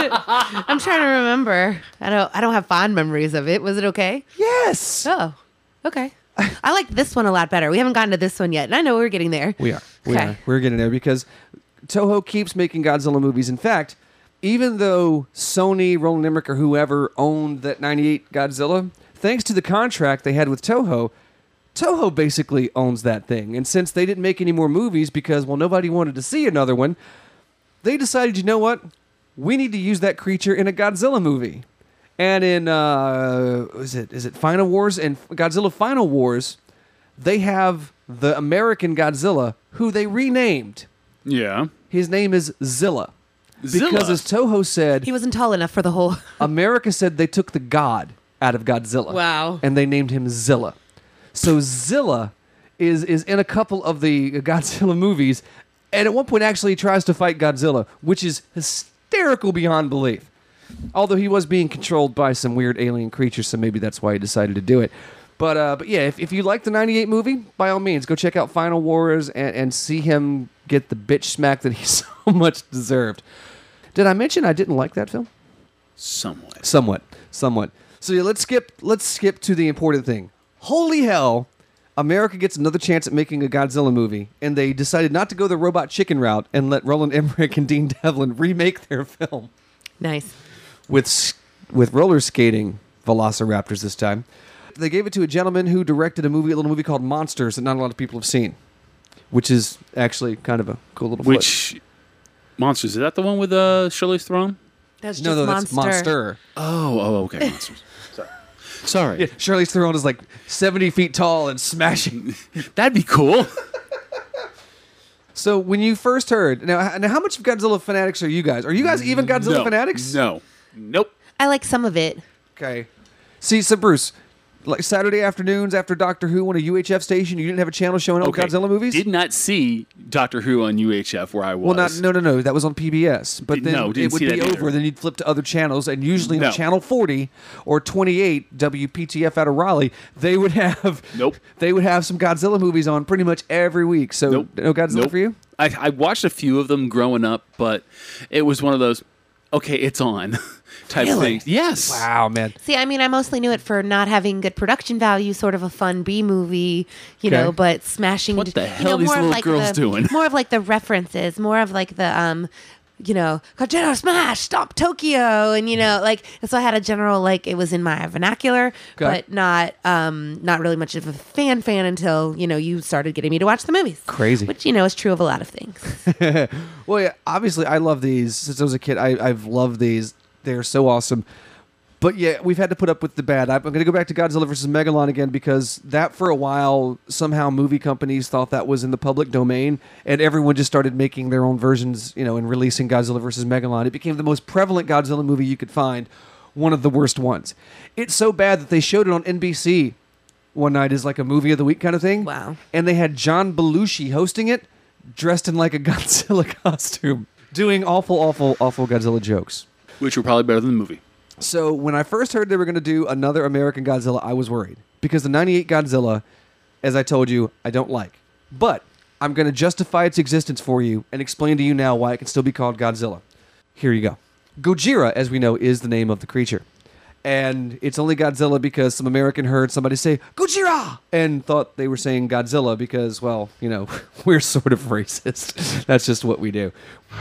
S3: I'm trying to remember. I don't have fond memories of it. Was it okay?
S2: Yes.
S3: Oh. Okay. I like this one a lot better. We haven't gotten to this one yet, and I know we're getting there.
S2: We are. We're getting there because Toho keeps making Godzilla movies. In fact, even though Sony, Roland Emmerich, or whoever owned that 98 Godzilla, thanks to the contract they had with Toho basically owns that thing. And since they didn't make any more movies because, well, nobody wanted to see another one, they decided, you know what? We need to use that creature in a Godzilla movie. And in, is it Final Wars? And Godzilla Final Wars, they have the American Godzilla, who they renamed.
S1: Yeah.
S2: His name is Zilla. Because as Toho said...
S3: He wasn't tall enough for the whole...
S2: America said they took the god out of Godzilla.
S3: Wow.
S2: And they named him Zilla. So Zilla is in a couple of the Godzilla movies, and at one point actually tries to fight Godzilla, which is hysterical beyond belief. Although he was being controlled by some weird alien creatures, so maybe that's why he decided to do it. But yeah, if you like the 98 movie, by all means, go check out Final Wars and see him get the bitch smack that he so much deserved. Did I mention I didn't like that film?
S1: Somewhat.
S2: So yeah, let's skip to the important thing. Holy hell, America gets another chance at making a Godzilla movie, and they decided not to go the Robot Chicken route and let Roland Emmerich and Dean Devlin remake their film.
S3: Nice.
S2: With roller skating velociraptors this time. They gave it to a gentleman who directed a little movie called Monsters that not a lot of people have seen, which is actually kind of a cool little flip.
S1: Which Monsters? Is that the one with Charlize Theron?
S3: That's just
S2: that's Monster.
S1: Oh, okay, Monsters. Sorry. Sorry.
S2: Yeah, Charlize Theron is like 70 feet tall and smashing.
S1: That'd be cool.
S2: So when you first heard, now how much of Godzilla fanatics are you guys? Are you guys even Godzilla fanatics?
S1: No. Nope.
S3: I like some of it.
S2: Okay. See, so Bruce, like Saturday afternoons after Doctor Who on a UHF station, you didn't have a channel showing old Godzilla movies?
S1: Did not see Doctor Who on UHF where I was.
S2: Well, no. That was on PBS. But then it would be over. Then you'd flip to other channels, and usually on Channel 40 or 28 WPTF out of Raleigh, they would have They would have some Godzilla movies on pretty much every week. So no Godzilla for you?
S1: I watched a few of them growing up, but it was one of those, okay, it's on type things. Yes.
S2: Wow, man.
S3: See, I mean, I mostly knew it for not having good production value, sort of a fun B movie, you know, but smashing.
S1: What the hell are these little girls doing?
S3: More of like the references, more of like the Godzilla smash, stop Tokyo, and like so I had a general like it was in my vernacular, but not really much of a fan until you started getting me to watch the movies.
S2: Crazy,
S3: which is true of a lot of things.
S2: Well, yeah, obviously I love these since I was a kid. I've loved these. They're so awesome. But yeah, we've had to put up with the bad. I'm going to go back to Godzilla vs. Megalon again because that for a while, somehow movie companies thought that was in the public domain and everyone just started making their own versions, and releasing Godzilla vs. Megalon. It became the most prevalent Godzilla movie you could find, one of the worst ones. It's so bad that they showed it on NBC one night as like a movie of the week kind of thing.
S3: Wow.
S2: And they had John Belushi hosting it, dressed in like a Godzilla costume, doing awful Godzilla jokes.
S1: Which were probably better than the movie.
S2: So when I first heard they were going to do another American Godzilla, I was worried. Because the 98 Godzilla, as I told you, I don't like. But I'm going to justify its existence for you and explain to you now why it can still be called Godzilla. Here you go. Gojira, as we know, is the name of the creature. And it's only Godzilla because some American heard somebody say, Gojira! And thought they were saying Godzilla because, well, we're sort of racist. That's just what we do.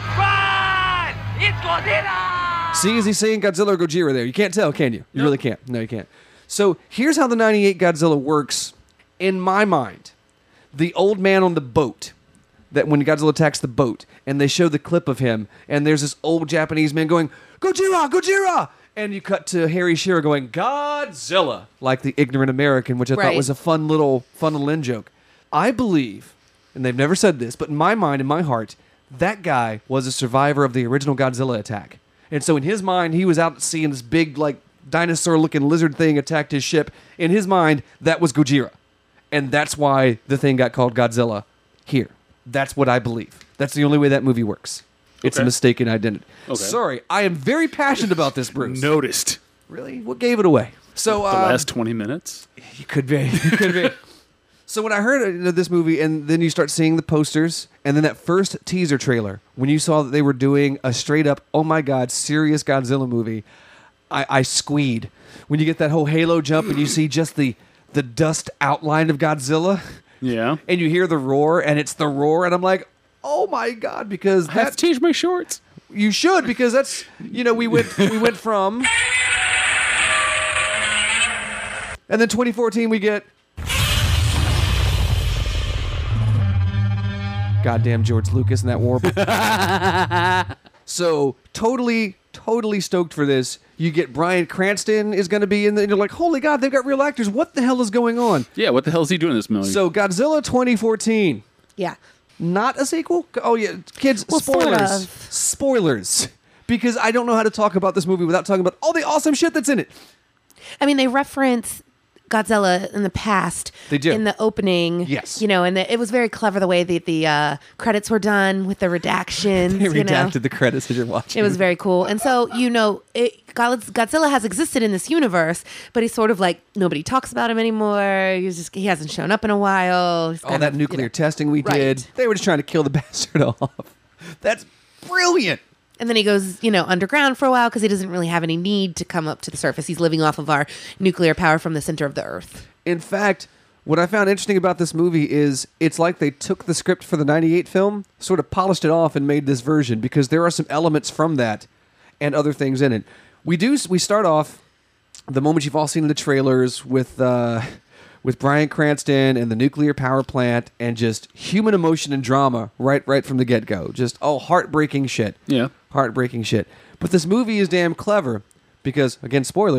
S15: Run! It's Godzilla!
S2: See, is he saying Godzilla or Gojira there? You can't tell, can you? You really can't. No, you can't. So here's how the 98 Godzilla works in my mind. The old man on the boat, that when Godzilla attacks the boat, and they show the clip of him, and there's this old Japanese man going, Gojira, Gojira! And you cut to Harry Shearer going, Godzilla! Like the ignorant American, which I thought was a fun little in-joke. I believe, and they've never said this, but in my mind, in my heart, that guy was a survivor of the original Godzilla attack. And so in his mind, he was out at sea and this big, like, dinosaur-looking lizard thing attacked his ship. In his mind, that was Gojira. And that's why the thing got called Godzilla here. That's what I believe. That's the only way that movie works. It's a mistaken identity.
S1: Okay.
S2: Sorry, I am very passionate about this, Bruce.
S1: Noticed.
S2: Really? What gave it away? So
S1: the last 20 minutes?
S2: You could be. You could be. So when I heard this movie, and then you start seeing the posters, and then that first teaser trailer, when you saw that they were doing a straight-up, oh my God, serious Godzilla movie, I squeed. When you get that whole halo jump and you see just the dust outline of Godzilla,
S1: yeah,
S2: and you hear the roar, and it's the roar, and I'm like, oh my God, because
S1: I have to change my shorts.
S2: You should, because that's, we went from, and then 2014 we get, goddamn George Lucas and that warp. So totally stoked for this. You get Bryan Cranston is going to be in the, and you're like, holy God, they've got real actors. What the hell is going on?
S1: Yeah, what the hell is he doing in this movie?
S2: So Godzilla 2014.
S3: Yeah.
S2: Not a sequel? Oh, yeah. Kids, spoilers.
S3: Sort of.
S2: Spoilers. Because I don't know how to talk about this movie without talking about all the awesome shit that's in it.
S3: I mean, they reference Godzilla in the past.
S2: They do.
S3: In the opening.
S2: Yes.
S3: And it was very clever the way that the credits were done with the redactions.
S2: They redacted the credits as you're watching.
S3: It was very cool. And so, Godzilla has existed in this universe, but he's sort of like, nobody talks about him anymore. He hasn't shown up in a while.
S2: All that nuclear testing we did. They were just trying to kill the bastard off. That's brilliant.
S3: And then he goes, underground for a while because he doesn't really have any need to come up to the surface. He's living off of our nuclear power from the center of the Earth.
S2: In fact, what I found interesting about this movie is it's like they took the script for the 98 film, sort of polished it off and made this version because there are some elements from that and other things in it. We start off the moment you've all seen the trailers with Bryan Cranston and the nuclear power plant and just human emotion and drama right from the get-go. Just, heartbreaking shit.
S1: Yeah.
S2: Heartbreaking shit. But this movie is damn clever because, again, spoilers,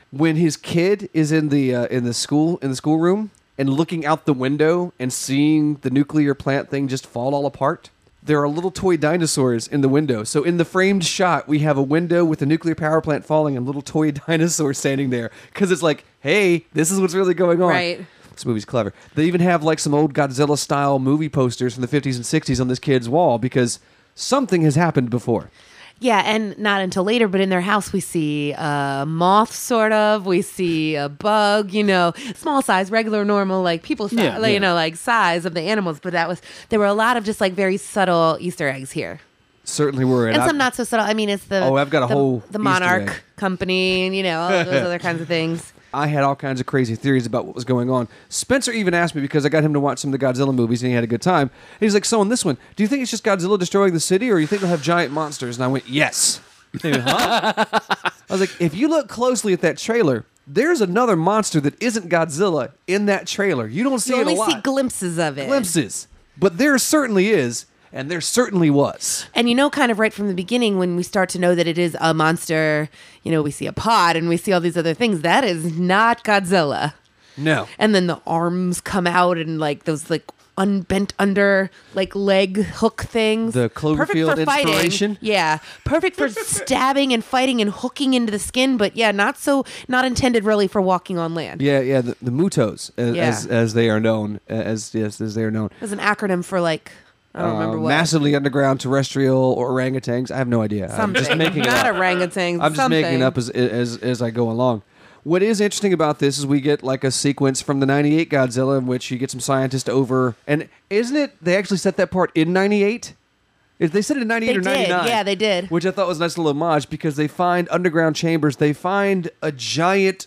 S2: when his kid is in the schoolroom and looking out the window and seeing the nuclear plant thing just fall all apart. There are little toy dinosaurs in the window. So in the framed shot, we have a window with a nuclear power plant falling and little toy dinosaurs standing there. Because it's like, hey, this is what's really going on.
S3: Right.
S2: This movie's clever. They even have like some old Godzilla-style movie posters from the 50s and 60s on this kid's wall because something has happened before.
S3: Yeah, and not until later, but in their house we see a moth, sort of. We see a bug, small size, regular, normal, like people size, like size of the animals. But there were a lot of just like very subtle Easter eggs here.
S2: Certainly were.
S3: And some not so subtle. I mean, it's the
S2: I've got a whole
S3: the Monarch
S2: Easter egg.
S3: Company, and all of those other kinds of things.
S2: I had all kinds of crazy theories about what was going on. Spencer even asked me, because I got him to watch some of the Godzilla movies and he had a good time. And he's like, so in this one, do you think it's just Godzilla destroying the city or you think they'll have giant monsters? And I went, yes. He went, huh? I was like, if you look closely at that trailer, there's another monster that isn't Godzilla in that trailer. You don't see
S3: You
S2: it a
S3: only
S2: lot.
S3: see glimpses of it.
S2: Glimpses. But there certainly is. And there certainly was.
S3: And kind of right from the beginning, when we start to know that it is a monster, we see a pod and we see all these other things. That is not Godzilla.
S2: No.
S3: And then the arms come out and like those like unbent under like leg hook things.
S2: The Cloverfield inspiration.
S3: Yeah. Perfect for stabbing and fighting and hooking into the skin, but yeah, not intended really for walking on land.
S2: Yeah, the Mutos, as they are known, as they are known.
S3: As an acronym for like, I don't remember what.
S2: Massively underground terrestrial or orangutans. I have no idea. I'm just making it up.
S3: Not orangutans.
S2: I'm just making it up as I go along. What is interesting about this is we get like a sequence from the 98 Godzilla in which you get some scientists over. And isn't it, they actually set that part in 98? They said it in 98 or 99.
S3: Yeah, they did.
S2: Which I thought was a nice little homage because they find underground chambers. They find a giant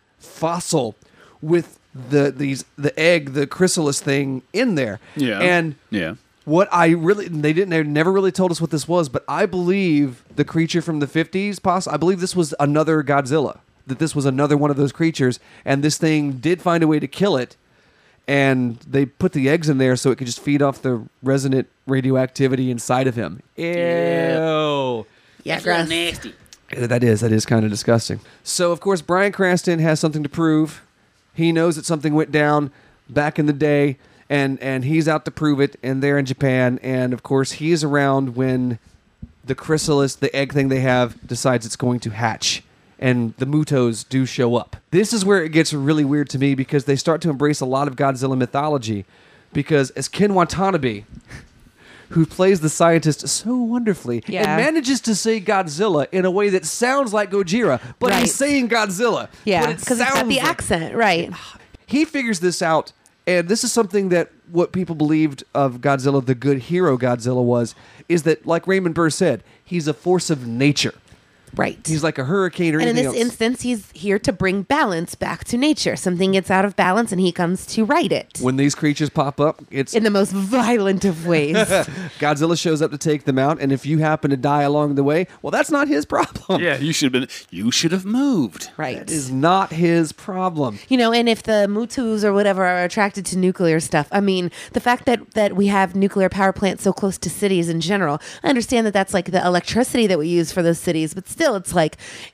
S2: fossil with the egg, the chrysalis thing in there.
S1: Yeah.
S2: And what they never really told us what this was, but I believe the creature from the 50s, I believe this was another Godzilla, that this was another one of those creatures, and this thing did find a way to kill it, and they put the eggs in there so it could just feed off the resonant radioactivity inside of him. Ew.
S3: Yeah,
S1: That's
S3: gross.
S1: nasty.
S2: That is kind of disgusting. So, of course, Bryan Cranston has something to prove. He knows that something went down back in the day, and he's out to prove it, and they're in Japan, and of course he's around when the chrysalis, the egg thing they have, decides it's going to hatch, and the Mutos do show up. This is where it gets really weird to me because they start to embrace a lot of Godzilla mythology, because as Ken Watanabe, who plays the scientist so wonderfully, and manages to say Godzilla in a way that sounds like Gojira, but he's saying Godzilla.
S3: Yeah, because it's got the accent, right.
S2: He figures this out. And this is something that what people believed of Godzilla, the good hero Godzilla is that, like Raymond Burr said, he's a force of nature.
S3: Right.
S2: He's like a hurricane or anything else.
S3: And in this instance, he's here to bring balance back to nature. Something gets out of balance and he comes to right it.
S2: When these creatures pop up, it's
S3: in the most violent of ways.
S2: Godzilla shows up to take them out, and if you happen to die along the way, well, that's not his problem.
S1: Yeah, you should have moved.
S3: Right.
S2: That is not his problem.
S3: And if the Mutus or whatever are attracted to nuclear stuff, I mean, the fact that we have nuclear power plants so close to cities in general, I understand that that's like the electricity that we use for those cities, but still, it's like,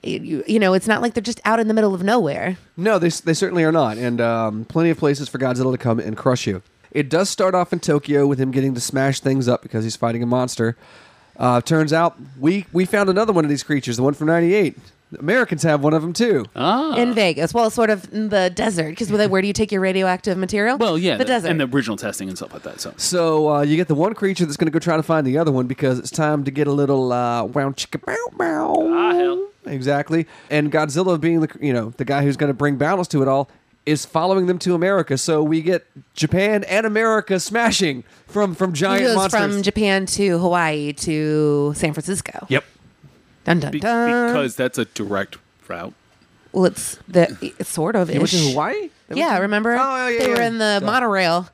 S3: it's not like they're just out in the middle of nowhere.
S2: No, they certainly are not. And plenty of places for Godzilla to come and crush you. It does start off in Tokyo with him getting to smash things up because he's fighting a monster. Turns out we found another one of these creatures, the one from 98. Americans have one of them too.
S3: In Vegas. Well, sort of in the desert, because where do you take your radioactive material?
S1: Well, yeah,
S3: the desert.
S1: And the original testing and stuff like that.
S2: So you get the one creature that's going to go try to find the other one because it's time to get a little wow chicka bow bow.
S1: Hell.
S2: Exactly. And Godzilla, being the guy who's going to bring balance to it all, is following them to America. So we get Japan and America smashing from giant monsters.
S3: From Japan to Hawaii to San Francisco.
S1: Yep.
S3: Dun dun dun.
S1: Because that's a direct route.
S3: Well, it's sort of.
S2: You went to Hawaii?
S3: Yeah, remember?
S2: Oh, yeah,
S3: they were in the monorail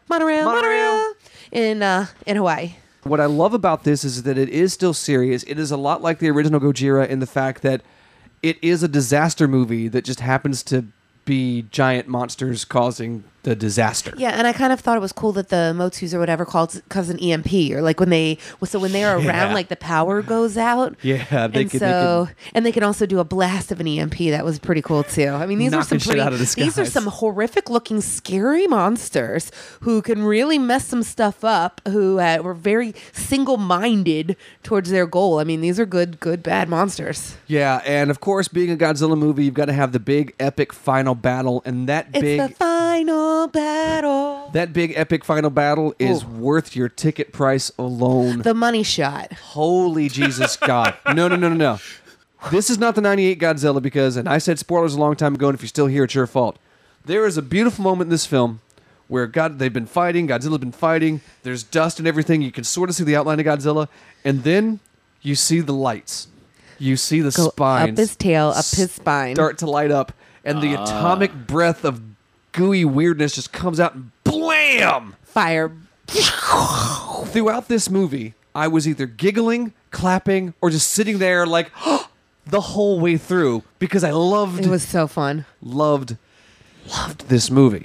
S3: in Hawaii.
S2: What I love about this is that it is still serious. It is a lot like the original Gojira in the fact that it is a disaster movie that just happens to be giant monsters causing the disaster.
S3: Yeah, and I kind of thought it was cool that the Motus or whatever called cousin EMP, or like when they're around,
S2: Yeah.
S3: like the power goes out.
S2: Yeah, they
S3: and
S2: could-
S3: and they can also do a blast of an EMP. That was pretty cool too. I mean, these are some
S2: Knocking shit out of the
S3: these are
S2: skies.
S3: some horrific looking, scary monsters who can really mess some stuff up. Who were very single minded towards their goal. I mean, these are good, bad monsters.
S2: Yeah, and of course, being a Godzilla movie, you've got to have the big epic final battle, and that
S3: It's
S2: big
S3: the final battle.
S2: that big epic final battle is worth your ticket price alone.
S3: The money shot.
S2: Holy Jesus God. No. This is not the 98 Godzilla because, and I said spoilers a long time ago, and if you're still here, it's your fault. There is a beautiful moment in this film where they've been fighting, Godzilla's been fighting, there's dust and everything, you can sort of see the outline of Godzilla, and then you see the lights. You see the
S3: Go
S2: spines.
S3: up his tail, up his spine.
S2: Start to light up, and the atomic breath of gooey weirdness just comes out and blam!
S3: Fire.
S2: Throughout this movie, I was either giggling, clapping, or just sitting there like the whole way through because I loved.
S3: It was so fun.
S2: Loved this movie.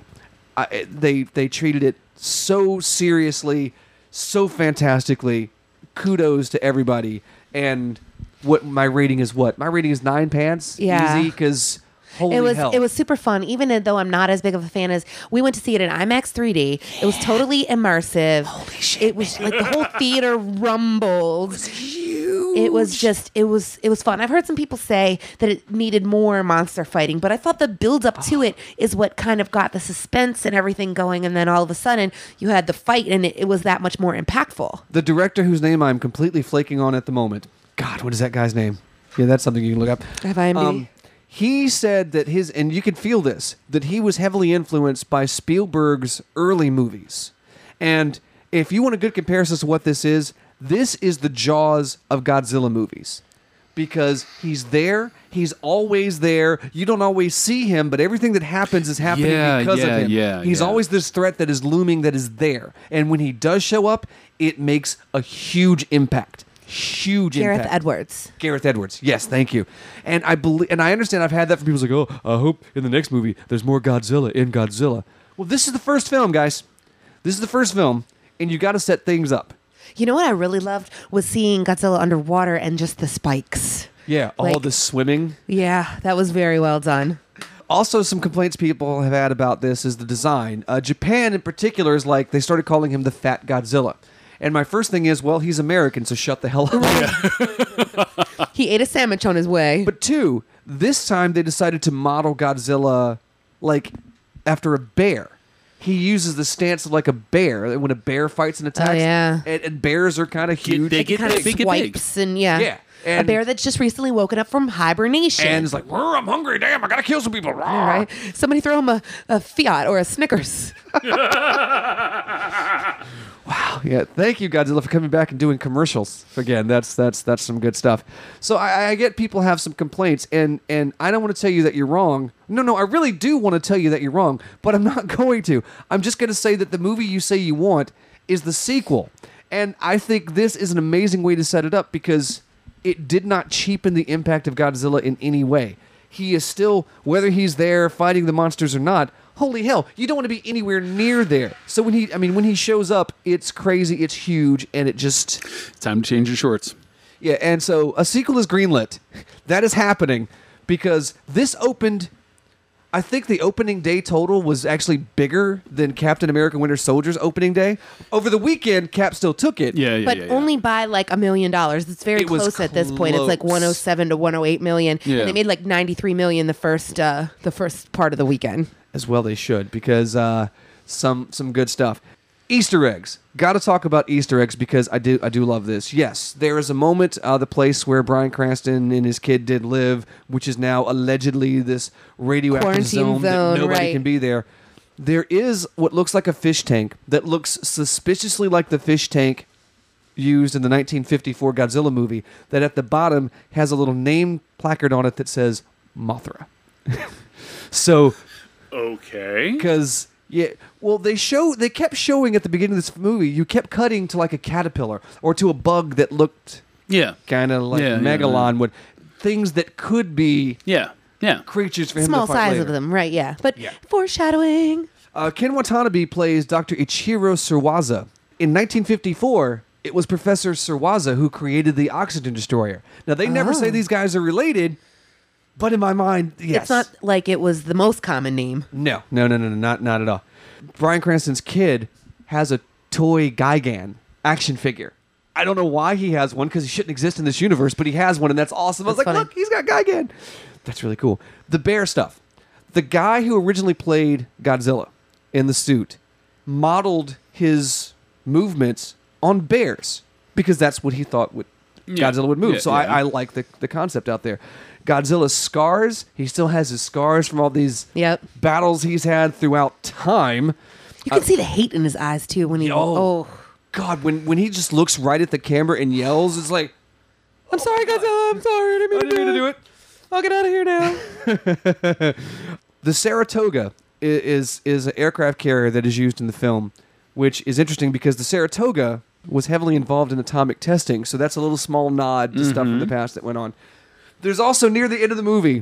S2: They treated it so seriously, so fantastically. Kudos to everybody. And what my rating is? What my rating is 9 pants.
S3: Yeah.
S2: Easy because. Holy hell.
S3: It was super fun, even though I'm not as big of a fan as we went to see it in IMAX 3D. It was totally immersive. Holy shit! It was like the whole theater rumbled. It was huge. It was fun. I've heard some people say that it needed more monster fighting, but I thought the build up to it is what kind of got the suspense and everything going, and then all of a sudden you had the fight, and it was that much more impactful.
S2: The director, whose name I'm completely flaking on at the moment. God, what is that guy's name? Yeah, that's something you can look up.
S3: Have IMDb?
S2: He said that and you can feel this, that he was heavily influenced by Spielberg's early movies. And if you want a good comparison to what this is the Jaws of Godzilla movies. Because he's there, he's always there, you don't always see him, but everything that happens is happening because of him. He's always this threat that is looming, that is there. And when he does show up, it makes a huge impact. Huge impact. Gareth Edwards. Yes, thank you. And I believe, and I understand. I've had that from people like, "Oh, I hope in the next movie there's more Godzilla in Godzilla." Well, this is the first film, guys. This is the first film, and you got to set things up.
S3: You know what I really loved was seeing Godzilla underwater and just the spikes.
S2: Yeah, all the swimming.
S3: Yeah, that was very well done.
S2: Also, some complaints people have had about this is the design. Japan, in particular, is like they started calling him the Fat Godzilla. And my first thing is, well, he's American, so shut the hell up.
S3: He ate a sandwich on his way.
S2: But two, this time they decided to model Godzilla like after a bear. He uses the stance of like a bear when a bear fights and attacks.
S3: Oh, yeah.
S2: And bears are kind of huge.
S1: They get
S3: kind of
S1: big.
S3: swipes and yeah.
S2: Yeah.
S3: A
S2: And-
S3: bear that's just recently woken up from hibernation.
S2: And it's like, I'm hungry. Damn, I got to kill some people.
S3: All right. Somebody throw him a Fiat or a Snickers.
S2: Wow. Yeah. Thank you, Godzilla, for coming back and doing commercials again. That's some good stuff. So I get people have some complaints, and I don't want to tell you that you're wrong. No, I really do want to tell you that you're wrong, but I'm not going to. I'm just going to say that the movie you say you want is the sequel, and I think this is an amazing way to set it up because it did not cheapen the impact of Godzilla in any way. He is still, whether he's there fighting the monsters or not, holy hell, you don't want to be anywhere near there. So when he shows up, it's crazy, it's huge, and it just...
S1: Time to change your shorts.
S2: Yeah, and so a sequel is greenlit. That is happening because this opened... I think the opening day total was actually bigger than Captain America Winter Soldier's opening day. Over the weekend, Cap still took it.
S3: But only by like $1 million. It's very
S2: It was
S3: close at this point. It's like
S2: close.
S3: 107 to 108 million.
S2: Yeah.
S3: And they made like 93 million the first part of the weekend.
S2: As well they should, because some good stuff. Easter eggs. Got to talk about Easter eggs because I do love this. Yes, there is a moment, the place where Bryan Cranston and his kid did live, which is now allegedly this radioactive
S3: Quarantine
S2: zone that nobody
S3: right.
S2: can be there. There is what looks like a fish tank that looks suspiciously like the fish tank used in the 1954 Godzilla movie that at the bottom has a little name placard on it that says Mothra. So...
S1: Okay.
S2: Because, yeah, well, they kept showing at the beginning of this movie, you kept cutting to like a caterpillar or to a bug that looked kind of like Megalon would. Things that could be creatures for him
S3: Small
S2: to fight
S3: size
S2: later.
S3: of them, right, yeah. But foreshadowing.
S2: Ken Watanabe plays Dr. Ichiro Surwaza. In 1954, it was Professor Surwaza who created the oxygen destroyer. Now, they never say these guys are related, but in my mind, yes.
S3: It's not like it was the most common name.
S2: No, not at all. Bryan Cranston's kid has a toy Gigan action figure. I don't know why he has one, because he shouldn't exist in this universe, but he has one, and that's awesome. I was like, look, he's got Gigan. That's really cool. The bear stuff. The guy who originally played Godzilla in the suit modeled his movements on bears, because that's what he thought Godzilla would move. I like the concept out there. Godzilla's scars, he still has his scars from all these battles he's had throughout time.
S3: You can see the hate in his eyes, too, when he...
S2: God, when he just looks right at the camera and yells, it's like, I'm sorry, Godzilla, I'm sorry, I didn't mean to do it. I'll get out of here now. The Saratoga is an aircraft carrier that is used in the film, which is interesting because the Saratoga was heavily involved in atomic testing, so that's a little small nod to stuff from the past that went on. There's also, near the end of the movie,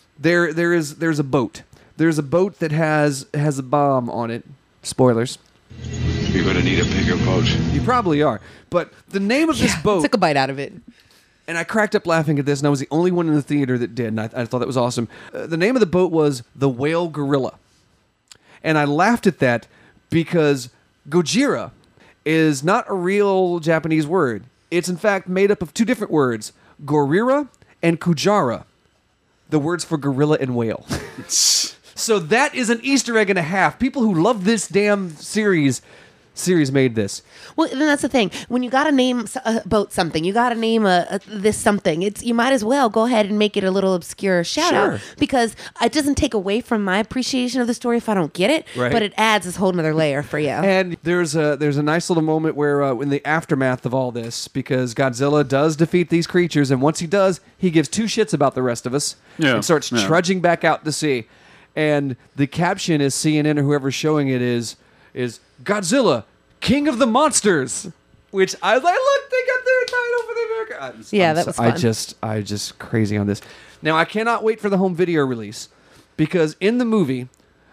S2: there's a boat. There's a boat that has a bomb on it. Spoilers.
S16: You're going to need a bigger boat.
S2: You probably are. But the name of this boat...
S3: took a bite out of it.
S2: And I cracked up laughing at this, and I was the only one in the theater that did, and I thought that was awesome. The name of the boat was the Whale Gorilla. And I laughed at that because Gojira is not a real Japanese word. It's, in fact, made up of two different words, Gorira and Kujara, the words for gorilla and whale. So that is an Easter egg and a half. People who love this damn series made this.
S3: Well, then that's the thing. When you got to name a boat something, you got to name this something. You might as well go ahead and make it a little obscure shout out, because it doesn't take away from my appreciation of the story if I don't get it, but it adds this whole nother layer for you.
S2: And there's a nice little moment where in the aftermath of all this, because Godzilla does defeat these creatures, and once he does, he gives two shits about the rest of us and starts trudging back out to sea. And the caption is CNN or whoever's showing it is Godzilla, King of the Monsters, which I was like, look, they got their title for the America.
S3: That was fun.
S2: I just crazy on this. Now, I cannot wait for the home video release, because in the movie,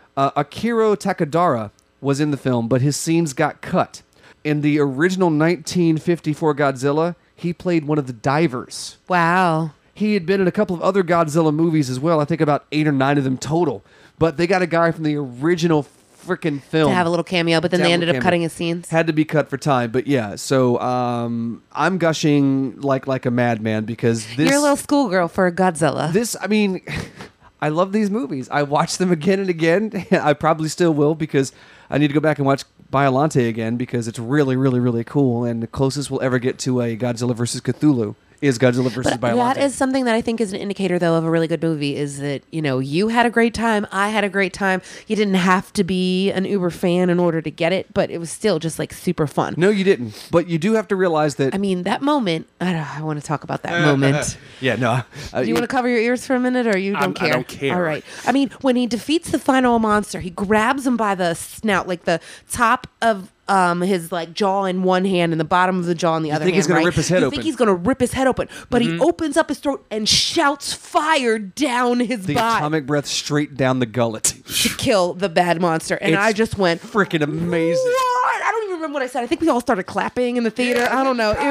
S2: Akira Takadara was in the film, but his scenes got cut. In the original 1954 Godzilla, he played one of the divers.
S3: Wow.
S2: He had been in a couple of other Godzilla movies as well. I think about 8 or 9 of them total. But they got a guy from the original freaking film
S3: to have a little cameo, but then they ended up cutting his scenes.
S2: Had to be cut for time, but yeah. So I'm gushing like a madman because this.
S3: You're a little schoolgirl for Godzilla.
S2: This, I mean, I love these movies. I watch them again and again. I probably still will, because I need to go back and watch Biollante again, because it's really, really, really cool, and the closest we'll ever get to a Godzilla vs. Cthulhu is Godzilla vs. Biollante.
S3: That is something that I think is an indicator, though, of a really good movie, is that, you had a great time, I had a great time. You didn't have to be an uber fan in order to get it, but it was still just like super fun.
S2: No, you didn't. But you do have to realize that...
S3: I mean, that moment, I want to talk about that moment.
S2: Yeah, no.
S3: Do you want to cover your ears for a minute, or you don't care?
S1: I don't care.
S3: All right. I mean, when he defeats the final monster, he grabs him by the snout, like the top of his jaw in one hand and the bottom of the jaw in the other hand.
S2: You think he's going to rip his head open?
S3: You think he's going to rip his head open, but he opens up his throat and shouts fire down his
S2: the
S3: body.
S2: Atomic breath straight down the gullet.
S3: To kill the bad monster. And I just went...
S2: freaking amazing.
S3: What? I don't even remember what I said. I think we all started clapping in the theater. I don't know.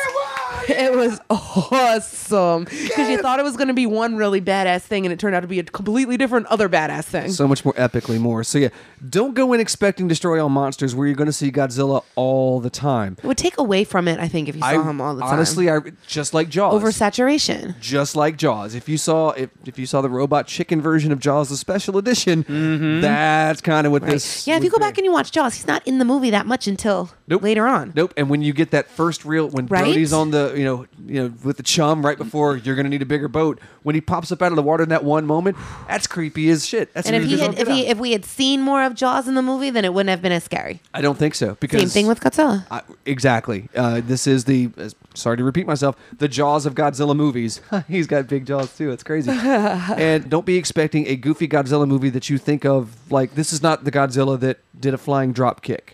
S3: It was awesome. Because you thought it was going to be one really badass thing, and it turned out to be a completely different other badass thing.
S2: So much more epically more. So yeah, don't go in expecting Destroy All Monsters where you're going to see Godzilla all the time.
S3: It would take away from it, I think, if you saw him all the time.
S2: Honestly, just like Jaws.
S3: Oversaturation.
S2: Just like Jaws. If you saw the Robot Chicken version of Jaws, the special edition, that's kind of what this...
S3: Yeah, if you go back and you watch Jaws, he's not in the movie that much until later on.
S2: Nope. And when you get that first reel, when Brody's on the, with the chum right before you're going to need a bigger boat, when he pops up out of the water in that one moment, that's creepy as shit. That's
S3: and if we had seen more of Jaws in the movie, then it wouldn't have been as scary.
S2: I don't think so. Because
S3: same thing with Godzilla.
S2: Exactly. This is sorry to repeat myself, the Jaws of Godzilla movies. He's got big jaws too. It's crazy. And don't be expecting a goofy Godzilla movie that you think of like, this is not the Godzilla that did a flying drop kick.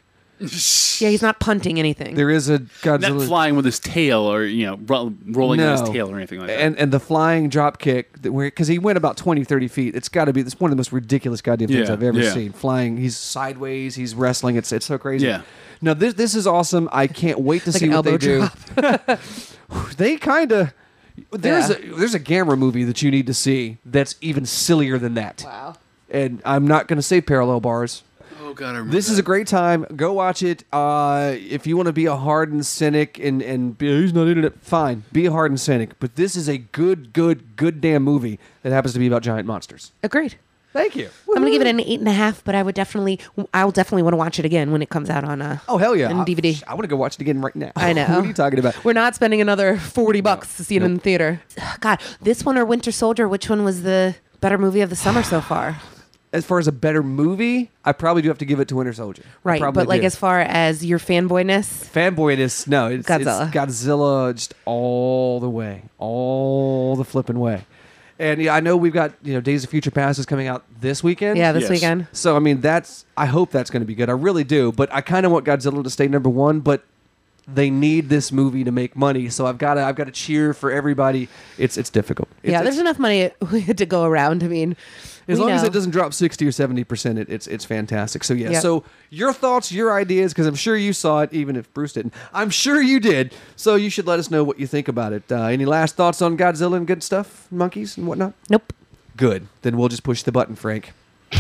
S3: Yeah, he's not punting anything.
S2: There is a Godzilla
S1: Not flying with his tail or rolling on his tail or anything like that.
S2: And the flying drop kick, because he went about 20, 30 feet. It's got to be. It's one of the most ridiculous goddamn things I've ever seen. Flying, he's sideways, he's wrestling. It's so crazy.
S1: Yeah.
S2: No, this is awesome. I can't wait to see what they do. They kind of. There's a Gamera movie that you need to see that's even sillier than that.
S3: Wow.
S2: And I'm not going to say Parallel Bars.
S1: Oh God, I remember
S2: This is a great time. Go watch it. If you want to be a hardened cynic and be, he's not into it, fine. Be a hardened cynic. But this is a good damn movie that happens to be about giant monsters.
S3: Agreed.
S2: Thank you.
S3: I'm gonna give it an 8.5, but I'll definitely want to watch it again when it comes out on
S2: oh hell yeah
S3: on DVD.
S2: I want to go watch it again right now.
S3: I know.
S2: What are you talking about?
S3: We're not spending another $40 to see it in the theater. God, this one or Winter Soldier? Which one was the better movie of the summer so far?
S2: As far as a better movie, I probably do have to give it to Winter Soldier.
S3: Right, but like as far as your fanboyness,
S2: no, it's
S3: Godzilla.
S2: It's Godzilla just all the way, all the flipping way. And yeah, I know we've got Days of Future Past is coming out this weekend.
S3: Yeah, this weekend.
S2: So I mean, I hope that's going to be good. I really do. But I kind of want Godzilla to stay number one. But they need this movie to make money. So I've got to cheer for everybody. It's difficult.
S3: There's enough money to go around. I mean,
S2: as long as it doesn't drop 60 or 70%, it's fantastic. So yeah.
S3: Yep.
S2: So your thoughts, your ideas, because I'm sure you saw it, even if Bruce didn't. I'm sure you did. So you should let us know what you think about it. Any last thoughts on Godzilla and good stuff, monkeys and whatnot?
S3: Nope.
S2: Good. Then we'll just push the button, Frank.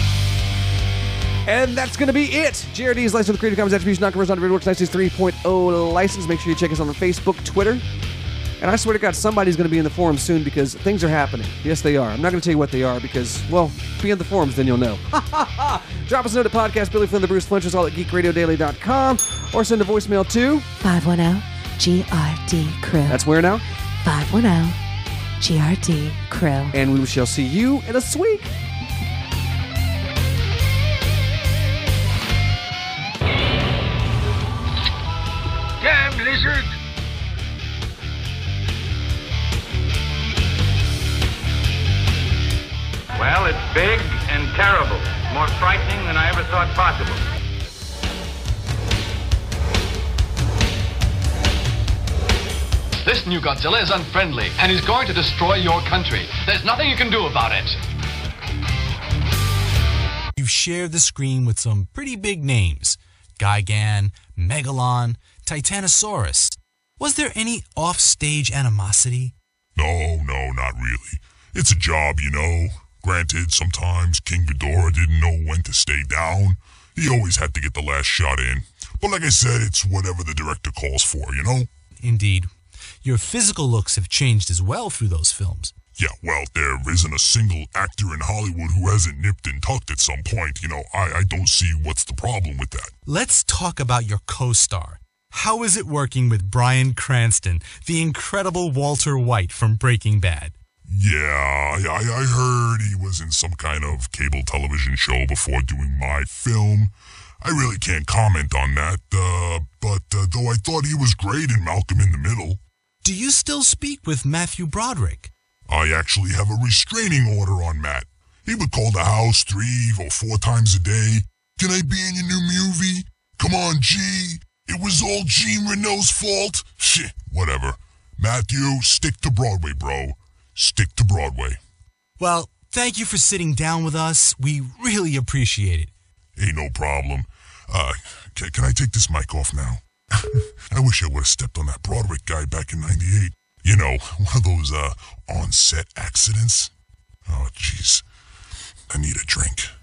S2: And that's going to be it. JRD is licensed with Creative Commons Attribution, non-commercial, non-derivative works, 3.0 license. Make sure you check us on Facebook, Twitter. And I swear to God, somebody's going to be in the forums soon because things are happening. Yes, they are. I'm not going to tell you what they are because, well, be in the forums, then you'll know. Drop us a note at podcast, Billy Flynn, the Bruce Flinchers, all at geekradiodaily.com, or send a voicemail to
S3: 510-GRD-CREW.
S2: That's where now?
S3: 510-GRD-CREW.
S2: And we shall see you in a week.
S15: Damn lizard!
S5: Well, it's big and terrible. More frightening than I ever thought possible.
S17: This new Godzilla is unfriendly and is going to destroy your country. There's nothing you can do about it.
S13: You've shared the screen with some pretty big names. Gigan, Megalon, Titanosaurus. Was there any off-stage animosity?
S14: No, not really. It's a job, Granted, sometimes King Ghidorah didn't know when to stay down. He always had to get the last shot in. But like I said, it's whatever the director calls for,
S13: Indeed. Your physical looks have changed as well through those films.
S14: Yeah, well, there isn't a single actor in Hollywood who hasn't nipped and tucked at some point. I don't see what's the problem with that.
S13: Let's talk about your co-star. How is it working with Bryan Cranston, the incredible Walter White from Breaking Bad?
S14: Yeah, I heard he was in some kind of cable television show before doing my film. I really can't comment on that, but though I thought he was great in Malcolm in the Middle.
S13: Do you still speak with Matthew Broderick?
S14: I actually have a restraining order on Matt. He would call the house 3 or 4 times a day. Can I be in your new movie? Come on, G. It was all Jean Reno's fault. Shit, whatever. Matthew, stick to Broadway, bro. Stick to Broadway.
S13: Well, thank you for sitting down with us. We really appreciate it.
S14: Hey, no problem. Can I take this mic off now? I wish I would have stepped on that Broderick guy back in '98. One of those on-set accidents. Oh, jeez. I need a drink.